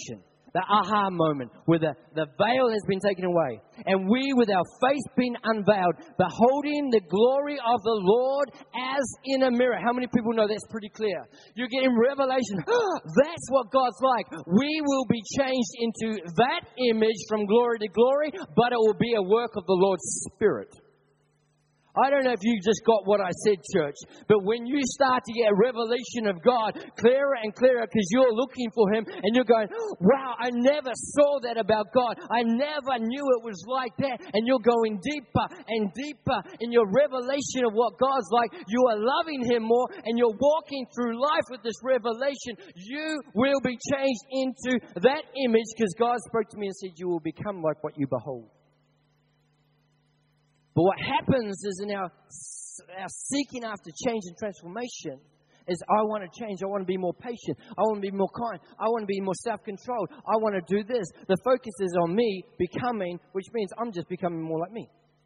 Speaker 2: The aha moment where the veil has been taken away. And we, with our face being unveiled, beholding the glory of the Lord as in a mirror. How many people know that's pretty clear? You're getting revelation. That's what God's like. We will be changed into that image from glory to glory, but it will be a work of the Lord's Spirit. I don't know if you just got what I said, church, but when you start to get a revelation of God clearer and clearer because you're looking for Him and you're going, wow, I never saw that about God. I never knew it was like that. And you're going deeper and deeper in your revelation of what God's like. You are loving Him more and you're walking through life with this revelation. You will be changed into that image because God spoke to me and said, you will become like what you behold. But what happens is in our seeking after change and transformation is I want to change. I want to be more patient. I want to be more kind. I want to be more self-controlled. I want to do this. The focus is on me becoming, which means I'm just becoming more like me.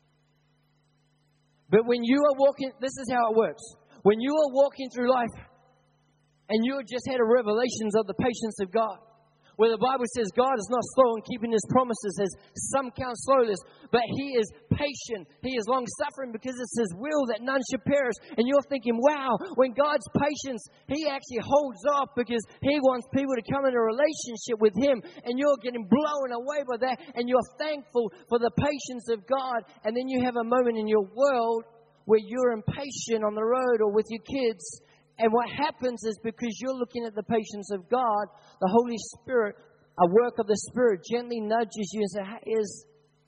Speaker 2: But when you are walking, this is how it works. When you are walking through life and you have just had a revelations of the patience of God, where the Bible says God is not slow in keeping His promises, as some count slowness, but He is patient. He is long-suffering because it's His will that none should perish. And you're thinking, wow, when God's patience, He actually holds off because He wants people to come in a relationship with Him. And you're getting blown away by that. And you're thankful for the patience of God. And then you have a moment in your world where you're impatient on the road or with your kids. And what happens is because you're looking at the patience of God, the Holy Spirit, a work of the Spirit, gently nudges you and says, hey, is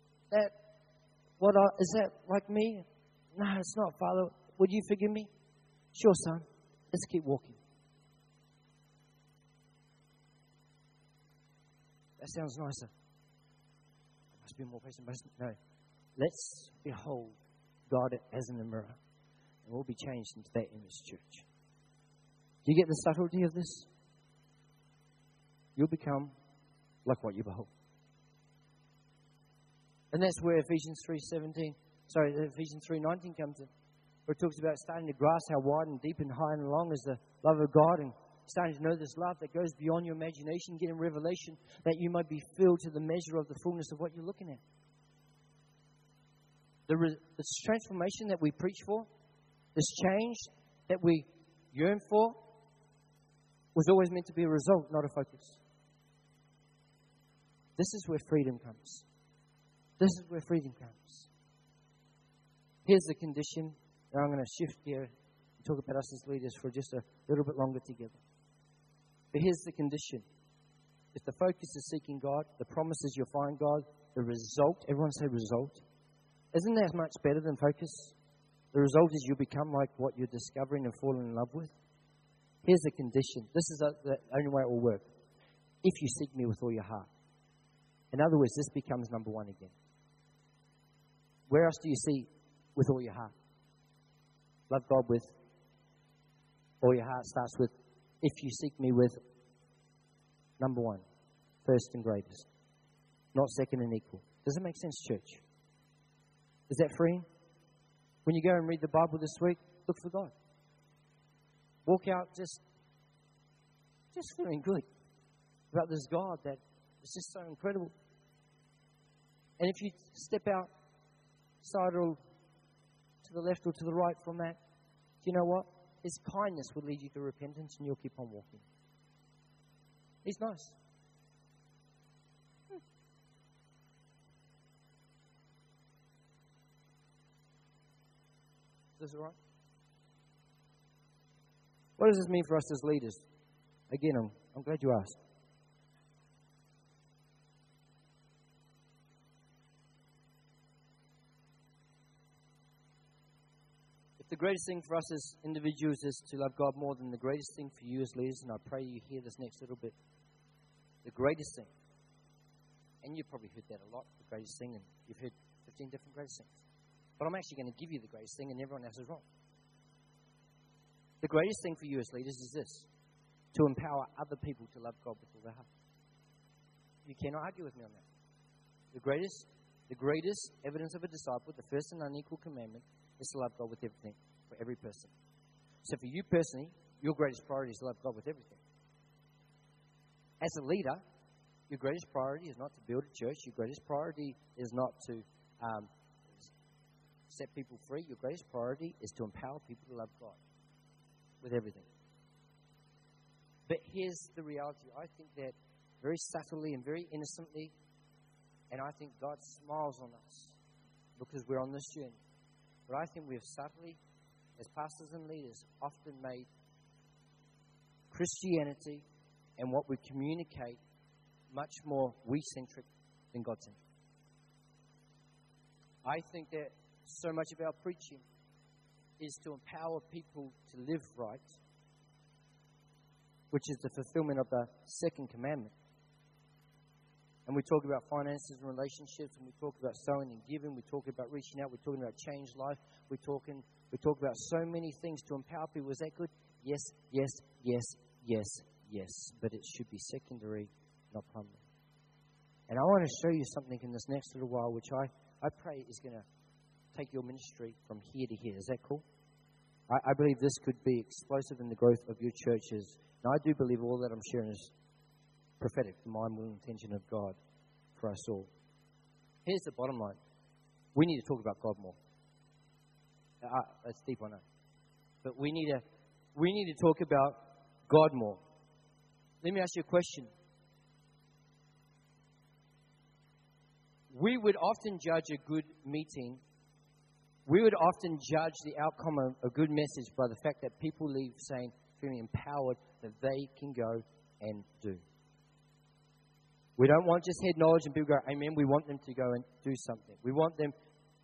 Speaker 2: that like me? No, it's not, Father. Would you forgive me? Sure, son. Let's keep walking. That sounds nicer. I must be more patient. No. Let's behold God as in a mirror. And we'll be changed into that image, church. Do you get the subtlety of this? You'll become like what you behold. And that's where Ephesians 3:19 comes in. Where it talks about starting to grasp how wide and deep and high and long is the love of God, and starting to know this love that goes beyond your imagination, getting revelation that you might be filled to the measure of the fullness of what you're looking at. This transformation that we preach for, this change that we yearn for, was always meant to be a result, not a focus. This is where freedom comes. This is where freedom comes. Here's the condition. Now I'm going to shift here and talk about us as leaders for just a little bit longer together. But here's the condition. If the focus is seeking God, the promise is you'll find God, the result, everyone say result. Isn't that much better than focus? The result is you become like what you're discovering and falling in love with. Here's the condition. This is the only way it will work. If you seek me with all your heart. In other words, this becomes number one again. Where else do you see with all your heart? Love God with all your heart starts with, if you seek me with number one, first and greatest. Not second and equal. Does it make sense, church? Is that freeing? When you go and read the Bible this week, look for God. Walk out just feeling good about this God that is just so incredible. And if you step outside or to the left or to the right from that, do you know what? His kindness will lead you to repentance and you'll keep on walking. He's nice. Is this all right? What does this mean for us as leaders? Again, I'm glad you asked. If the greatest thing for us as individuals is to love God more than the greatest thing for you as leaders, and I pray you hear this next little bit, the greatest thing, and you've probably heard that a lot, the greatest thing, and you've heard 15 different greatest things. But I'm actually going to give you the greatest thing, and everyone else is wrong. The greatest thing for you as leaders is this: to empower other people to love God with all their heart. You cannot argue with me on that. The greatest evidence of a disciple, the first and unequal commandment, is to love God with everything, for every person. So for you personally, your greatest priority is to love God with everything. As a leader, Your greatest priority is not to build a church. Your greatest priority is not to set people free. Your greatest priority is to empower people to love God with everything. But here's the reality. I think that very subtly and very innocently, and I think God smiles on us because we're on this journey. But I think we have subtly, as pastors and leaders, often made Christianity and what we communicate much more we-centric than God-centric. I think that so much of our preaching is to empower people to live right, which is the fulfillment of the second commandment. And we talk about finances and relationships, and we talk about sowing and giving, we talk about reaching out, we're talking about changed life, we talk about so many things to empower people. Is that good? Yes, yes, yes, yes, yes. But it should be secondary, not primary. And I want to show you something in this next little while, which I pray is going to take your ministry from here to here. Is that cool? I believe this could be explosive in the growth of your churches. And I do believe all that I'm sharing is prophetic, the mind, will, and intention of God for us all. Here's the bottom line. We need to talk about God more. That's deep, I know. But we need to talk about God more. Let me ask you a question. We would often judge a good meeting. We would often judge the outcome of a good message by the fact that people leave feeling empowered that they can go and do. We don't want just head knowledge and people go, amen. We want them to go and do something. We want them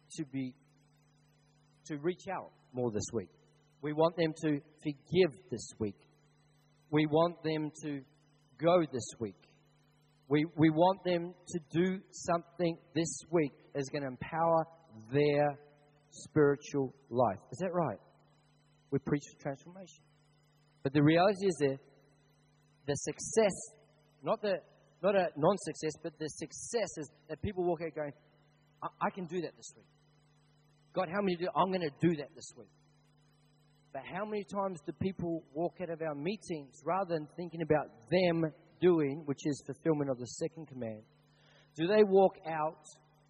Speaker 2: to reach out more this week. We want them to forgive this week. We want them to go this week. We want them to do something this week that's going to empower their spiritual life. Is that right? We preach for transformation. But the reality is that the success, not a non-success, but the success is that people walk out going, I can do that this week. God, how many do? I'm going to do that this week. But how many times do people walk out of our meetings rather than thinking about them doing, which is fulfillment of the second command, do they walk out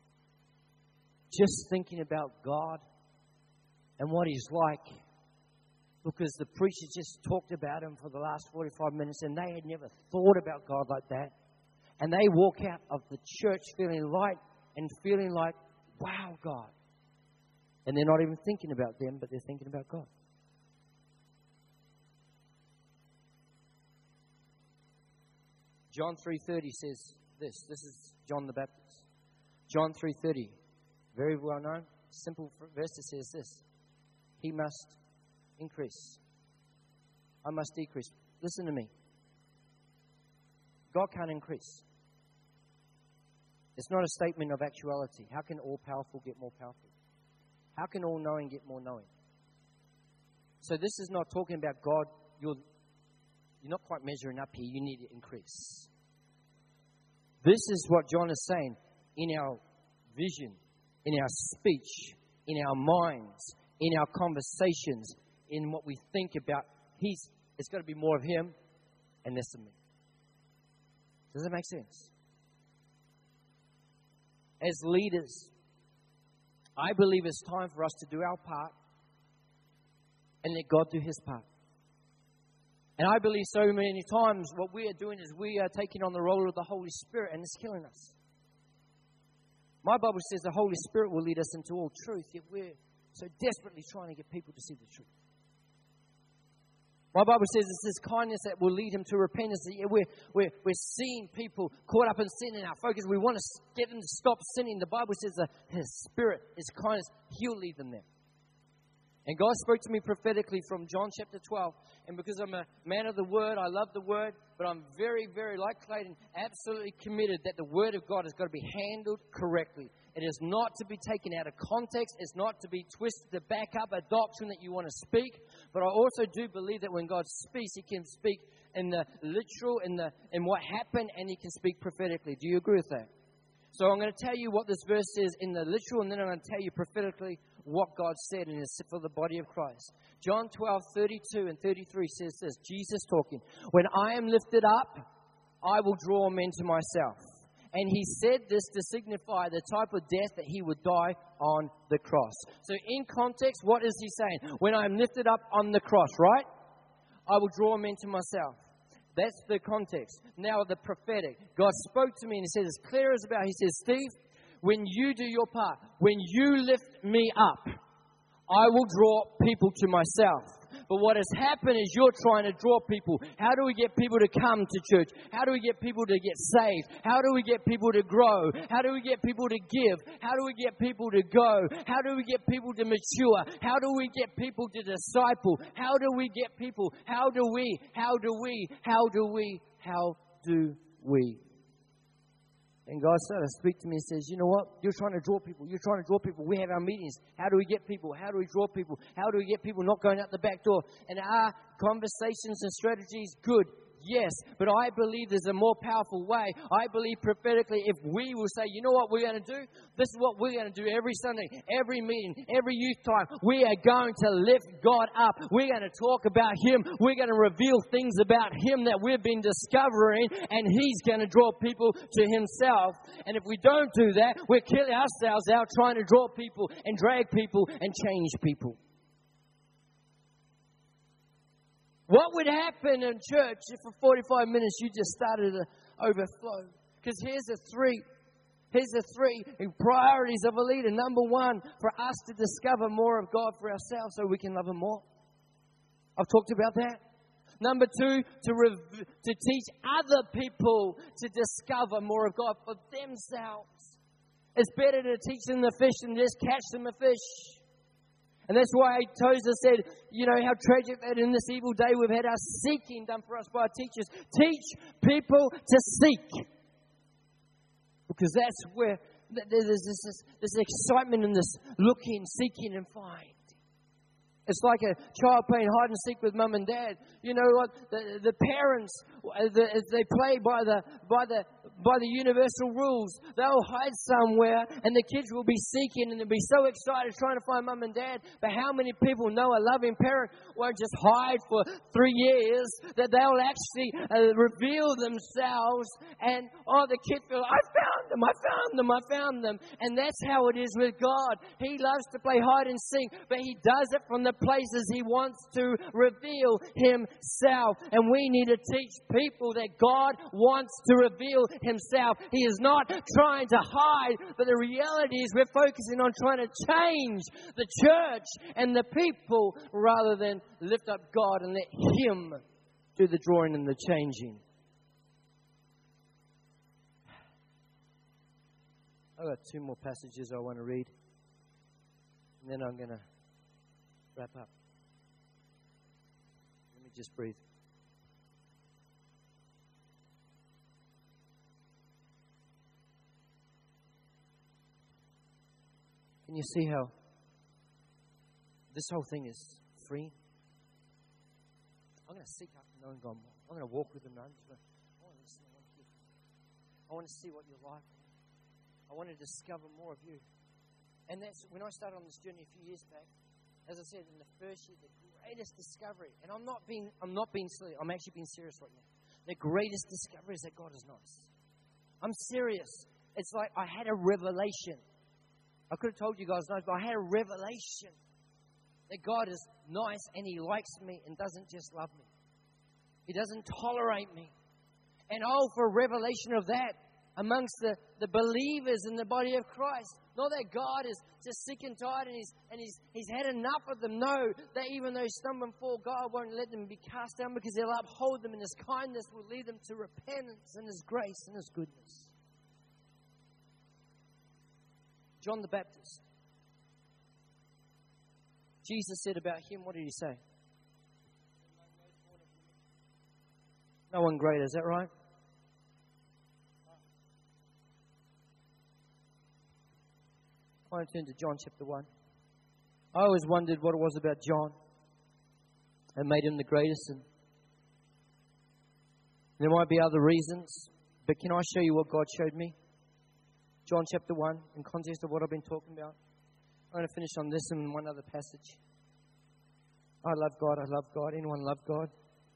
Speaker 2: just thinking about God and what He's like? Because the preacher just talked about Him for the last 45 minutes and they had never thought about God like that. And they walk out of the church feeling light and feeling like, wow, God. And they're not even thinking about them, but they're thinking about God. John 3:30 says this. This is John the Baptist. John 3:30, very well known, simple verse that says this. He must increase. I must decrease. Listen to me. God can't increase. It's not a statement of actuality. How can all-powerful get more powerful? How can all-knowing get more knowing? So this is not talking about God. You're not quite measuring up here. You need to increase. This is what John is saying. In our vision, in our speech, in our minds, in our conversations, in what we think about, it's got to be more of Him and less of me. Does that make sense? As leaders, I believe it's time for us to do our part and let God do His part. And I believe so many times what we are doing is we are taking on the role of the Holy Spirit, and it's killing us. My Bible says the Holy Spirit will lead us into all truth, yet we're so desperately trying to get people to see the truth. My Bible says it's this kindness that will lead them to repentance. We're seeing people caught up in sin in our focus. We want to get them to stop sinning. The Bible says that His Spirit, His kindness, He'll lead them there. And God spoke to me prophetically from John chapter 12. And because I'm a man of the Word, I love the Word, but I'm very, very, like Clayton, absolutely committed that the Word of God has got to be handled correctly. It is not to be taken out of context. It's not to be twisted to back up a doctrine that you want to speak. But I also do believe that when God speaks, He can speak in the literal, in what happened, and He can speak prophetically. Do you agree with that? So I'm going to tell you what this verse says in the literal, and then I'm going to tell you prophetically what God said in His for the body of Christ. John 12:32 and 33 says this. Jesus talking. When I am lifted up, I will draw men to myself. And he said this to signify the type of death that he would die on the cross. So in context, what is he saying? When I am lifted up on the cross, right? I will draw men to myself. That's the context. Now the prophetic. God spoke to me and he said, as clear as about, he says, Steve, when you do your part, when you lift me up, I will draw people to myself. But what has happened is you're trying to draw people. How do we get people to come to church? How do we get people to get saved? How do we get people to grow? How do we get people to give? How do we get people to go? How do we get people to mature? How do we get people to disciple? How do we get people? How do we? And God started to speak to me and says, you know what? You're trying to draw people. You're trying to draw people. We have our meetings. How do we get people? How do we draw people? How do we get people not going out the back door? And our conversations and strategies, good. Yes, but I believe there's a more powerful way. I believe prophetically, if we will say, you know what we're going to do? This is what we're going to do every Sunday, every meeting, every youth time. We are going to lift God up. We're going to talk about Him. We're going to reveal things about Him that we've been discovering, and He's going to draw people to Himself. And if we don't do that, we're killing ourselves out trying to draw people and drag people and change people. What would happen in church if for 45 minutes you just started to overflow? Because here's the three priorities of a leader. Number one, for us to discover more of God for ourselves so we can love Him more. I've talked about that. Number two, to teach other people to discover more of God for themselves. It's better to teach them the fish than just catch them a fish. And that's why Tozer said, you know, how tragic that in this evil day we've had our seeking done for us by our teachers. Teach people to seek. Because that's where there's this excitement in this looking, seeking and find. It's like a child playing hide and seek with mum and dad. You know what? The parents, they play by the universal rules. They'll hide somewhere, and the kids will be seeking, and they'll be so excited trying to find mum and dad. But how many people know a loving parent won't just hide for 3 years? That they'll actually reveal themselves, and the kids feel, I found them. And that's how it is with God. He loves to play hide and seek, but He does it from the places He wants to reveal Himself. And we need to teach people that God wants to reveal Himself. He is not trying to hide, but the reality is we're focusing on trying to change the church and the people rather than lift up God and let Him do the drawing and the changing. I've got 2 more passages I want to read, and then I'm going to wrap up. Let me just breathe. Can you see how this whole thing is free? I'm going to seek after knowing God more. I'm going to walk with Him. I want to listen. I want to see what you're like. I want to discover more of you. And that's when I started on this journey a few years back. As I said, in the first year, the greatest discovery, and I'm not being silly, I'm actually being serious right now. The greatest discovery is that God is nice. I'm serious. It's like I had a revelation. I could have told you guys nice, but I had a revelation that God is nice and He likes me and doesn't just love me. He doesn't tolerate me. And for a revelation of that amongst the believers in the body of Christ. Not that God is just sick and tired and he's had enough of them. No, that even though stumble and fall, God won't let them be cast down because He'll uphold them, and His kindness will lead them to repentance and His grace and His goodness. John the Baptist. Jesus said about him, what did He say? No one greater, is that right? I want to turn to John chapter 1. I always wondered what it was about John that made him the greatest. And there might be other reasons, but can I show you what God showed me? John chapter 1, in context of what I've been talking about. I'm going to finish on this and one other passage. I love God. Anyone love God?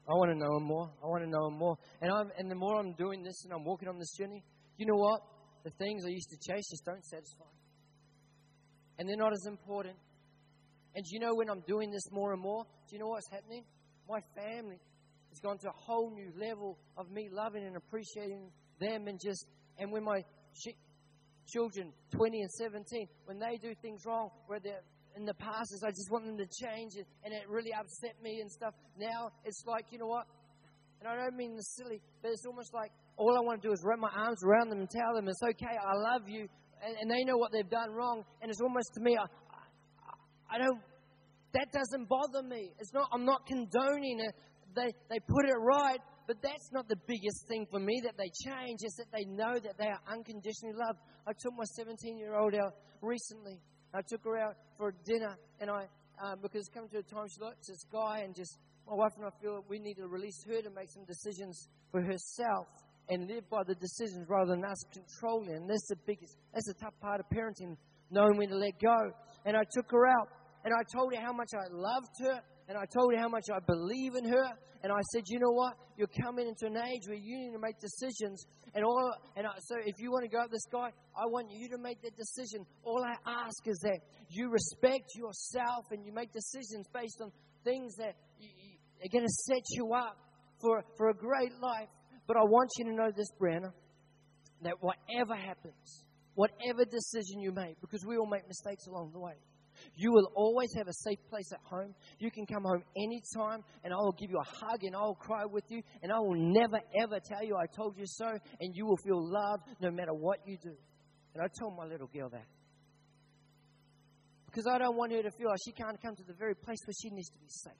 Speaker 2: I want to know Him more. I want to know Him more. And the more I'm doing this and I'm walking on this journey, you know what? The things I used to chase just don't satisfy. And they're not as important. And do you know when I'm doing this more and more, do you know what's happening? My family has gone to a whole new level of me loving and appreciating them, and when my children, 20 and 17, when they do things wrong, where they're in the past, I just want them to change it, and it really upset me and stuff. Now it's like, you know what? And I don't mean this silly, but it's almost like all I want to do is wrap my arms around them and tell them it's okay, I love you, and they know what they've done wrong. And it's almost to me, I don't. That doesn't bother me. It's not. I'm not condoning it. They put it right, but that's not the biggest thing for me, that they change. It's that they know that they are unconditionally loved. I took my 17-year-old out recently. I took her out for dinner, and because coming to a time she likes this guy, and just my wife and I feel we need to release her to make some decisions for herself and live by the decisions rather than us controlling. And that's the tough part of parenting, knowing when to let go. And I took her out, and I told her how much I loved her, and I told her how much I believe in her. And I said, you know what? You're coming into an age where you need to make decisions. So if you want to go with this guy, I want you to make that decision. All I ask is that you respect yourself and you make decisions based on things that are going to set you up for a great life. But I want you to know this, Brianna, that whatever happens, whatever decision you make, because we all make mistakes along the way, you will always have a safe place at home. You can come home anytime, and I will give you a hug, and I will cry with you, and I will never, ever tell you I told you so, and you will feel loved no matter what you do. And I told my little girl that. Because I don't want her to feel like she can't come to the very place where she needs to be safe.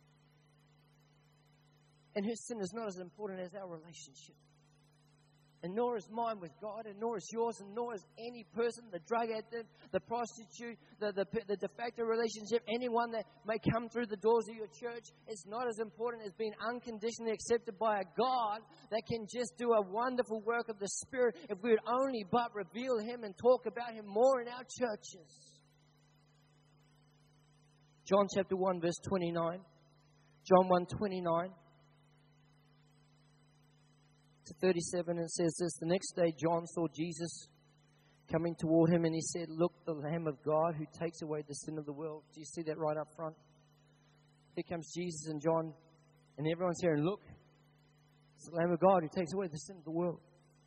Speaker 2: And her sin is not as important as our relationship. And nor is mine with God, and nor is yours, and nor is any person, the drug addict, the prostitute, the de facto relationship, anyone that may come through the doors of your church. It's not as important as being unconditionally accepted by a God that can just do a wonderful work of the Spirit if we would only but reveal Him and talk about Him more in our churches. John chapter 1 verse 29. John 1:29. 37, and says this: the next day John saw Jesus coming toward him, and he said, look, the Lamb of God who takes away the sin of the world. Do you see that right up front? Here comes Jesus, and John, and everyone's hearing, look, it's the Lamb of God who takes away the sin of the world.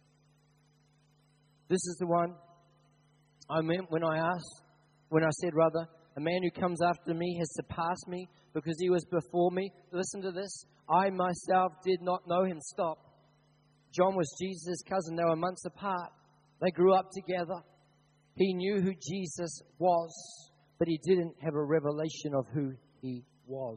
Speaker 2: This is the one I meant when I said, a man who comes after me has surpassed me because he was before me. Listen to this. I myself did not know him. Stop. John was Jesus' cousin. They were months apart. They grew up together. He knew who Jesus was, but he didn't have a revelation of who he was.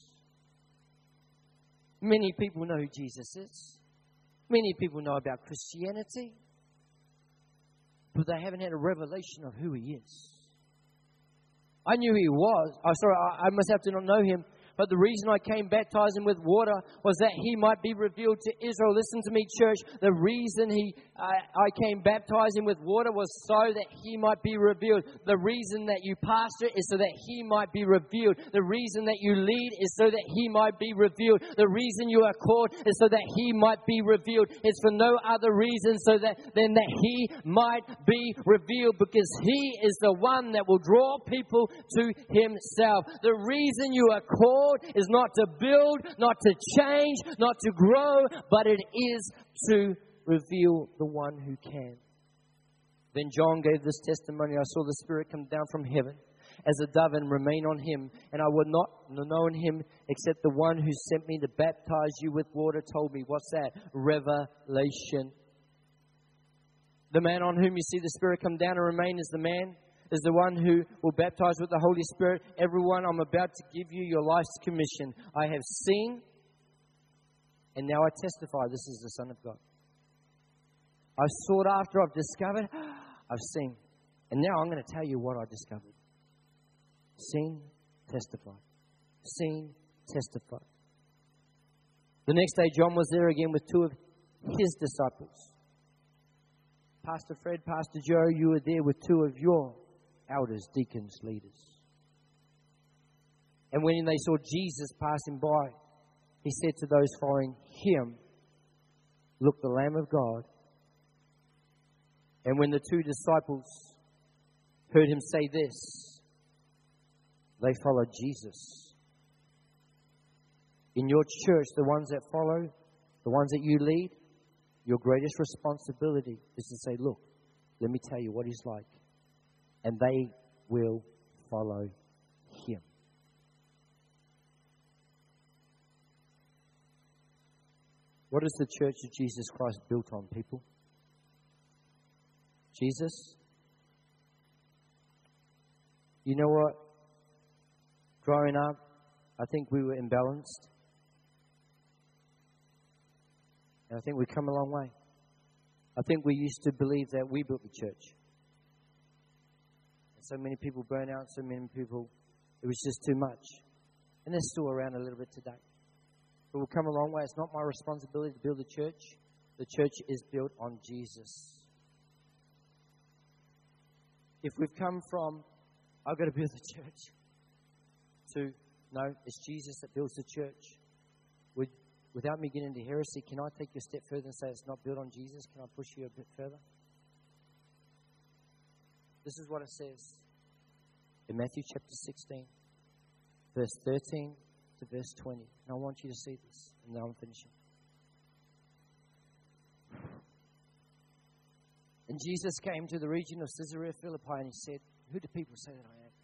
Speaker 2: Many people know who Jesus is. Many people know about Christianity, but they haven't had a revelation of who he is. I knew who he was. I must have to not know him. But the reason I came baptizing with water was that he might be revealed to Israel. Listen to me, church. The reason I came baptizing with water was so that he might be revealed. The reason that you pastor is so that he might be revealed. The reason that you lead is so that he might be revealed. The reason you are called is so that he might be revealed. It's for no other reason than that he might be revealed, because he is the one that will draw people to himself. The reason you are called is not to build, not to change, not to grow, but it is to reveal the one who can. Then John gave this testimony: I saw the Spirit come down from heaven as a dove and remain on him, and I would not have known him except the one who sent me to baptize you with water told me. What's that? Revelation. The man on whom you see the Spirit come down and remain is the one who will baptize with the Holy Spirit. Everyone, I'm about to give you your life's commission. I have seen, and now I testify this is the Son of God. I've sought after, I've discovered, I've seen. And now I'm going to tell you what I discovered. Seen, testified. Seen, testified. The next day, John was there again with two of his disciples. Pastor Fred, Pastor Joe, you were there with two of your elders, deacons, leaders. And when they saw Jesus passing by, He said to those following Him, "Look, the Lamb of God." And when the two disciples heard Him say this, they followed Jesus. In your church, the ones that follow, the ones that you lead, your greatest responsibility is to say, "Look, let me tell you what He's like." And they will follow Him. What is the church of Jesus Christ built on, people? Jesus? You know what? Growing up, I think we were imbalanced. And I think we've come a long way. I think we used to believe that we built the church. And so many people burn out, so many people, it was just too much. And they're still around a little bit today. But we've come a long way. It's not my responsibility to build a church. The church is built on Jesus. If we've come from, "I've got to build the church," to, "No, it's Jesus that builds the church," without me getting into heresy, can I take you a step further and say it's not built on Jesus? Can I push you a bit further? This is what it says in Matthew chapter 16, verse 13 to verse 20. And I want you to see this, and now I'm finishing. And Jesus came to the region of Caesarea Philippi, and He said, "Who do people say that I am?"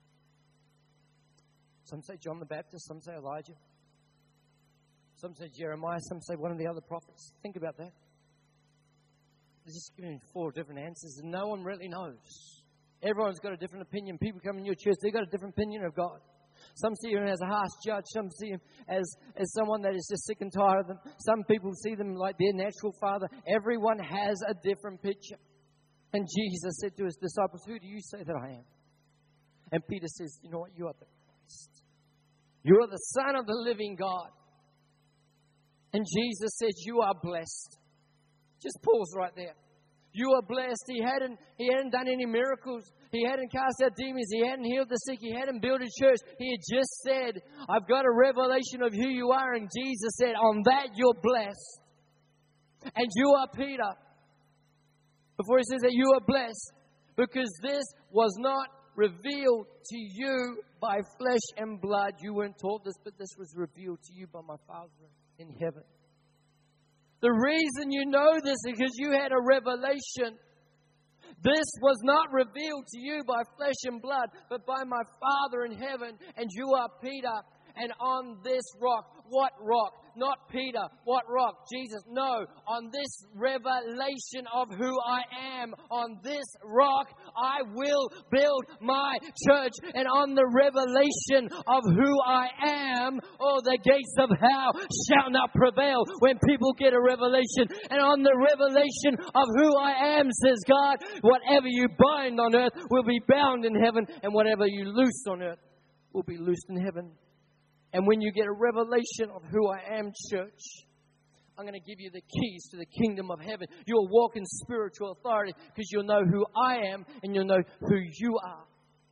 Speaker 2: Some say John the Baptist, some say Elijah, some say Jeremiah, some say one of the other prophets. Think about that. They're just giving 4 different answers, and no one really knows. Everyone's got a different opinion. People come in your church, they've got a different opinion of God. Some see Him as a harsh judge. Some see Him as someone that is just sick and tired of them. Some people see them like their natural father. Everyone has a different picture. And Jesus said to His disciples, "Who do you say that I am?" And Peter says, "You know what? You are the Christ. You are the Son of the living God." And Jesus said, "You are blessed." Just pause right there. You are blessed. He hadn't done any miracles. He hadn't cast out demons. He hadn't healed the sick. He hadn't built a church. He had just said, "I've got a revelation of who you are." And Jesus said, "On that you're blessed. And you are Peter." Before He says that you are blessed, because this was not revealed to you by flesh and blood. You weren't taught this, but this was revealed to you by my Father in heaven. The reason you know this is because you had a revelation. This was not revealed to you by flesh and blood, but by my Father in heaven. And you are Peter. And on this rock, what rock? Not Peter. What rock? Jesus. No. On this revelation of who I am, on this rock, I will build my church. And on the revelation of who I am, the gates of hell shall not prevail when people get a revelation. And on the revelation of who I am, says God, whatever you bind on earth will be bound in heaven, and whatever you loose on earth will be loosed in heaven. And when you get a revelation of who I am, church, I'm going to give you the keys to the kingdom of heaven. You'll walk in spiritual authority because you'll know who I am and you'll know who you are.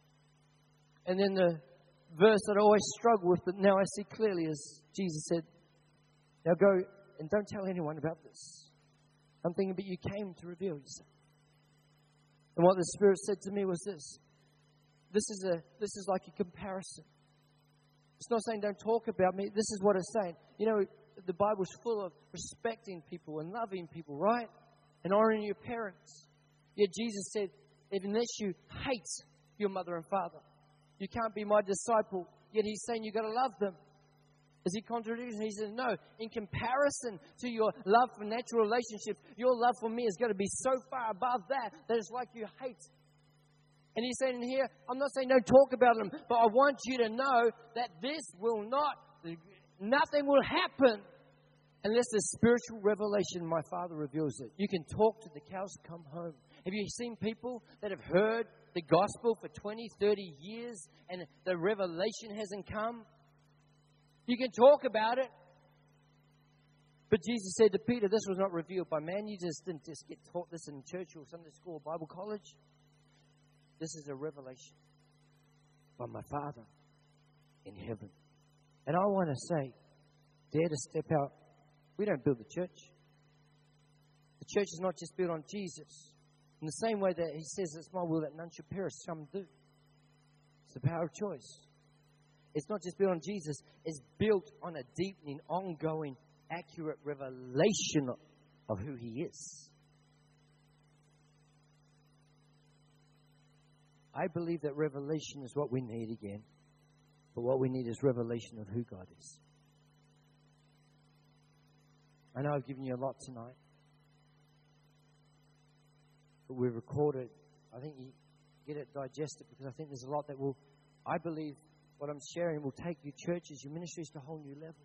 Speaker 2: And then the verse that I always struggle with, but now I see clearly, is Jesus said, "Now go and don't tell anyone about this. I'm thinking, but you came to reveal yourself." And what the Spirit said to me was this. This is like a comparison. It's not saying don't talk about me. This is what it's saying. You know, the Bible's full of respecting people and loving people, right? And honoring your parents. Yet Jesus said, unless you hate your mother and father, you can't be my disciple. Yet He's saying you've got to love them. Is He contradicting? He said, no. In comparison to your love for natural relationships, your love for me has got to be so far above that it's like you hate. And He's saying here, I'm not saying don't talk about them, but I want you to know that nothing will happen unless the spiritual revelation my Father reveals it. You can talk to the cows come home. Have you seen people that have heard the gospel for 20, 30 years and the revelation hasn't come? You can talk about it. But Jesus said to Peter, this was not revealed by man. You didn't get taught this in church or Sunday school or Bible college. This is a revelation by my Father in heaven. And I want to say, dare to step out. We don't build the church. The church is not just built on Jesus. In the same way that he says, it's my will that none should perish, some do. It's the power of choice. It's not just built on Jesus. It's built on a deepening, ongoing, accurate revelation of who he is. I believe that revelation is what we need again. But what we need is revelation of who God is. I know I've given you a lot tonight. But we've recorded. I think you get it digested, because I think there's a lot that will, I believe what I'm sharing will take your churches, your ministries to a whole new level.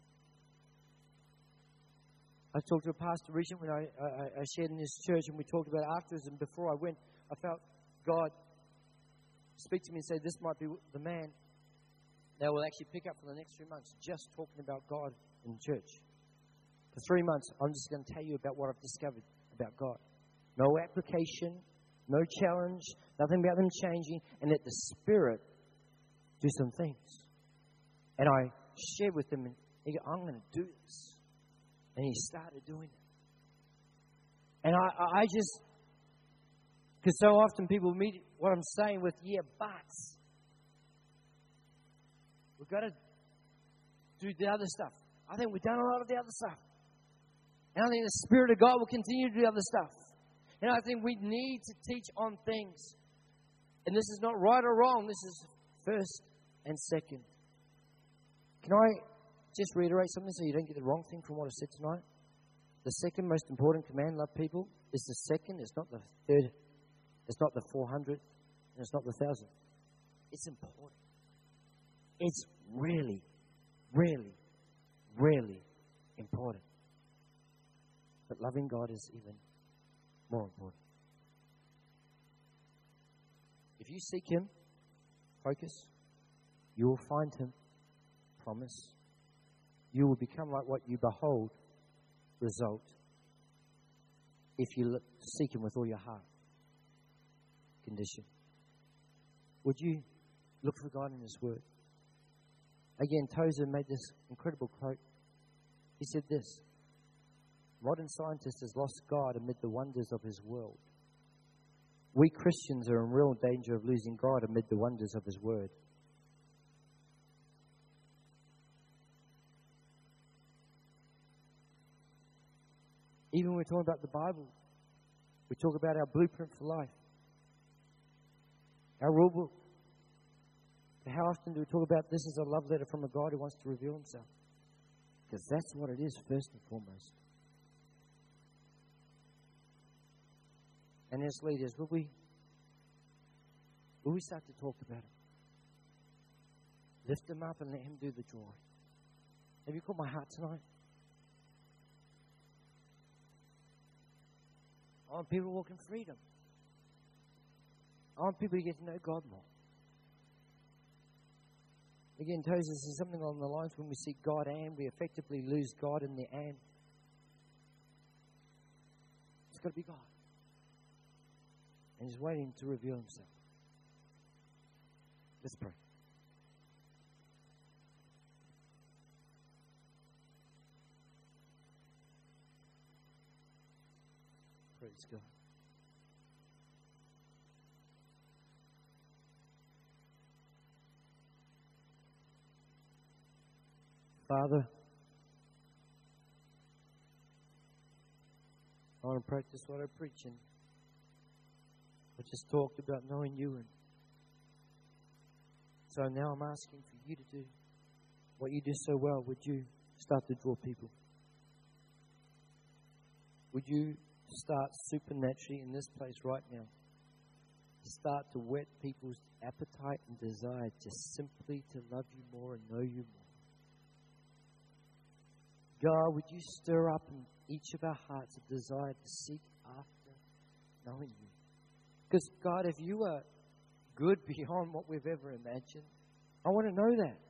Speaker 2: I talked to a pastor recently when I shared in this church, and we talked about it afterwards, and before I went, I felt God speak to me and say, this might be the man that will actually pick up for the next 3 months just talking about God in church. For 3 months, I'm just going to tell you about what I've discovered about God. No application, no challenge, nothing about them changing, and let the Spirit do some things. And I shared with him, and he goes, I'm going to do this. And he started doing it. And I just, because so often people meet what I'm saying with, yeah, buts. We've got to do the other stuff. I think we've done a lot of the other stuff. And I think the Spirit of God will continue to do the other stuff. And I think we need to teach on things. And this is not right or wrong. This is first and second. Can I just reiterate something so you don't get the wrong thing from what I said tonight? The second most important command, love people, is the second. It's not the third. It's not the 400th. And it's not the 1,000th. It's important. It's really, really, really important. But loving God is even more important. If you seek Him, focus, you will find Him. Promise. You will become like what you behold. Result. If you seek Him with all your heart. Condition. Would you look for God in His Word? Again, Tozer made this incredible quote. He said this: modern scientist has lost God amid the wonders of His world. We Christians are in real danger of losing God amid the wonders of His Word. Even when we talk about the Bible, we talk about our blueprint for life, our rule book. How often do we talk about this is a love letter from a God who wants to reveal Himself? Because that's what it is first and foremost. And as leaders, will we start to talk about it? Lift Him up and let Him do the drawing. Have you caught my heart tonight? I want people to walk in freedom. I want people to get to know God more. Again, Tozer says something along the lines, when we seek God and we effectively lose God in the and. It's got to be God. And He's waiting to reveal Himself. Let's pray. Praise God. Father, I want to practice what I preach, and I just talked about knowing You, and so now I'm asking for You to do what You do so well. Would You start to draw people? Would You start supernaturally in this place right now? Start to whet people's appetite and desire just simply to love You more and know You more. God, would You stir up in each of our hearts a desire to seek after knowing You? Because, God, if You are good beyond what we've ever imagined, I want to know that.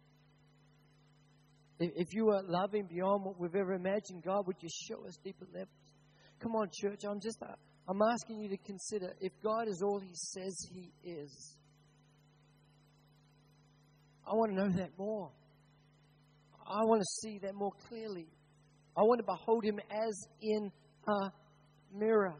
Speaker 2: If You are loving beyond what we've ever imagined, God, would You show us deeper levels? Come on, church, I'm asking you to consider, if God is all He says He is, I want to know that more. I want to see that more clearly. I want to behold Him as in a mirror.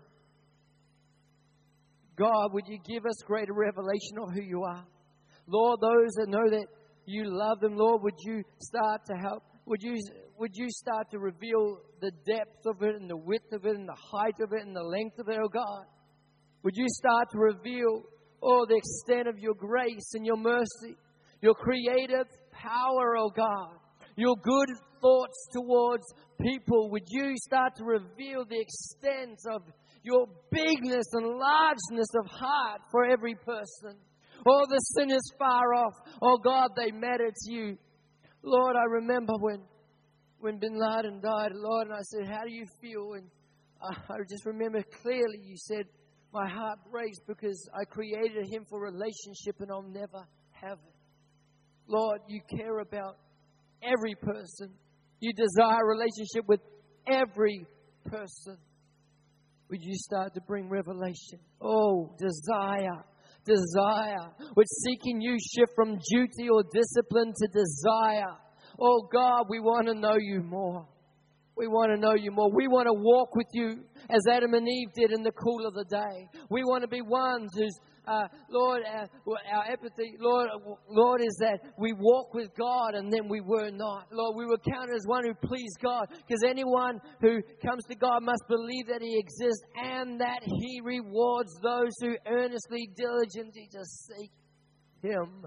Speaker 2: God, would you give us greater revelation of who you are? Lord, those that know that you love them, Lord, would you start to help? Would you start to reveal the depth of it and the width of it and the height of it and the length of it, oh God? Would you start to reveal, the extent of your grace and your mercy, your creative power, oh God, your good thoughts towards people? Would you start to reveal the extent of your bigness and largeness of heart for every person? Oh, the sin is far off. Oh God, they matter to you. Lord, I remember when Bin Laden died, Lord, and I said, how do you feel? And I just remember clearly you said, my heart breaks because I created him for relationship and I'll never have it. Lord, you care about every person. You desire a relationship with every person. Would you start to bring revelation? Oh, desire. Would seeking you shift from duty or discipline to desire? Oh God, we want to know you more. We want to know you more. We want to walk with you as Adam and Eve did in the cool of the day. We want to be ones who's, Lord, our empathy, Lord, is that we walk with God and then we were not. Lord, we were counted as one who pleased God, because anyone who comes to God must believe that He exists and that He rewards those who earnestly, diligently just seek Him.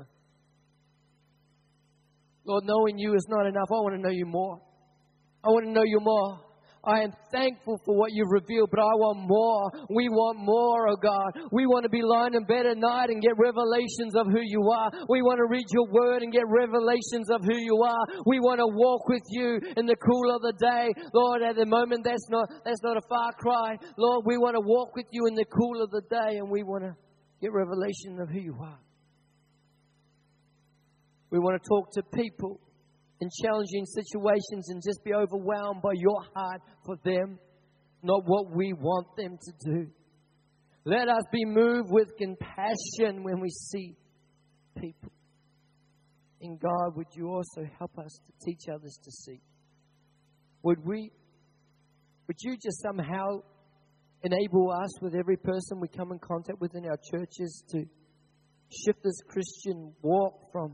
Speaker 2: Lord, knowing you is not enough. I want to know you more. I want to know you more. I am thankful for what you've revealed, but I want more. We want more, oh God. We want to be lying in bed at night and get revelations of who you are. We want to read your word and get revelations of who you are. We want to walk with you in the cool of the day. Lord, at the moment, that's not a far cry. Lord, we want to walk with you in the cool of the day, and we want to get revelation of who you are. We want to talk to people in challenging situations and just be overwhelmed by your heart for them, not what we want them to do. Let us be moved with compassion when we see people. And God, would you also help us to teach others to see? Would you just somehow enable us with every person we come in contact with in our churches to shift this Christian walk from,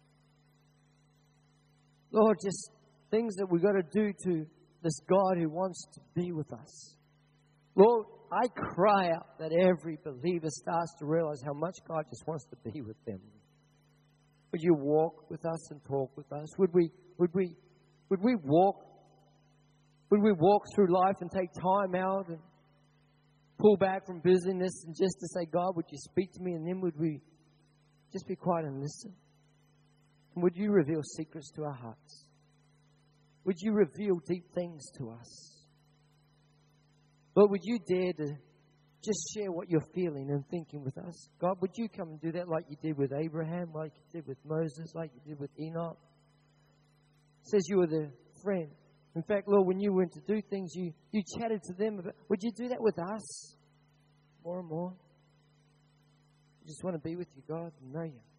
Speaker 2: Lord, just things that we've got to do to this God who wants to be with us. Lord, I cry out that every believer starts to realize how much God just wants to be with them. Would you walk with us and talk with us? Would we walk through life and take time out and pull back from busyness and just to say, God, would you speak to me? And then would we just be quiet and listen? And would you reveal secrets to our hearts? Would you reveal deep things to us? Lord, would you dare to just share what you're feeling and thinking with us? God, would you come and do that like you did with Abraham, like you did with Moses, like you did with Enoch? It says you were their friend. In fact, Lord, when you went to do things, you chatted to them about. Would you do that with us more and more? We just want to be with you, God, and know you.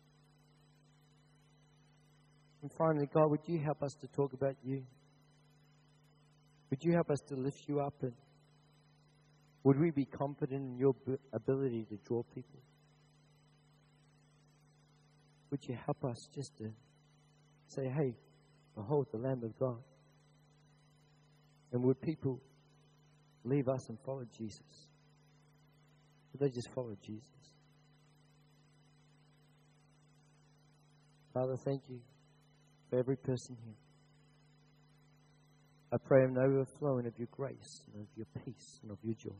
Speaker 2: And finally, God, would you help us to talk about you? Would you help us to lift you up? And would we be confident in your ability to draw people? Would you help us just to say, hey, behold the Lamb of God? And would people leave us and follow Jesus? Would they just follow Jesus? Father, thank you for every person here. I pray an overflowing of your grace and of your peace and of your joy.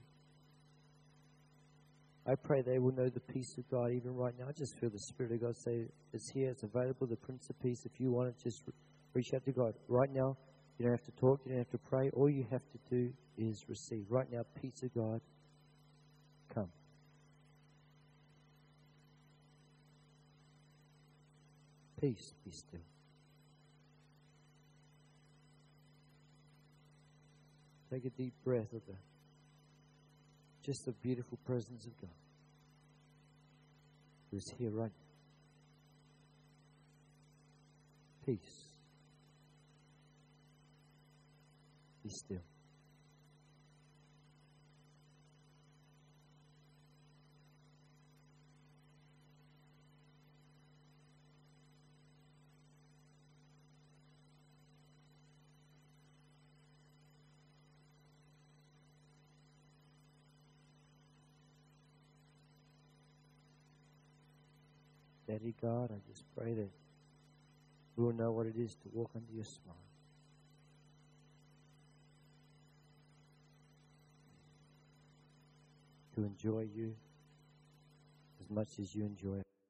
Speaker 2: I pray they will know the peace of God even right now. I just feel the Spirit of God say it's here, it's available, the Prince of Peace. If you want it, just reach out to God. Right now, you don't have to talk, you don't have to pray. All you have to do is receive. Right now, peace of God, come. Peace, be still. Take a deep breath of just the beautiful presence of God who is here right now. Peace, still. Daddy God, I just pray that we'll know what it is to walk under your smile. To enjoy you as much as you enjoy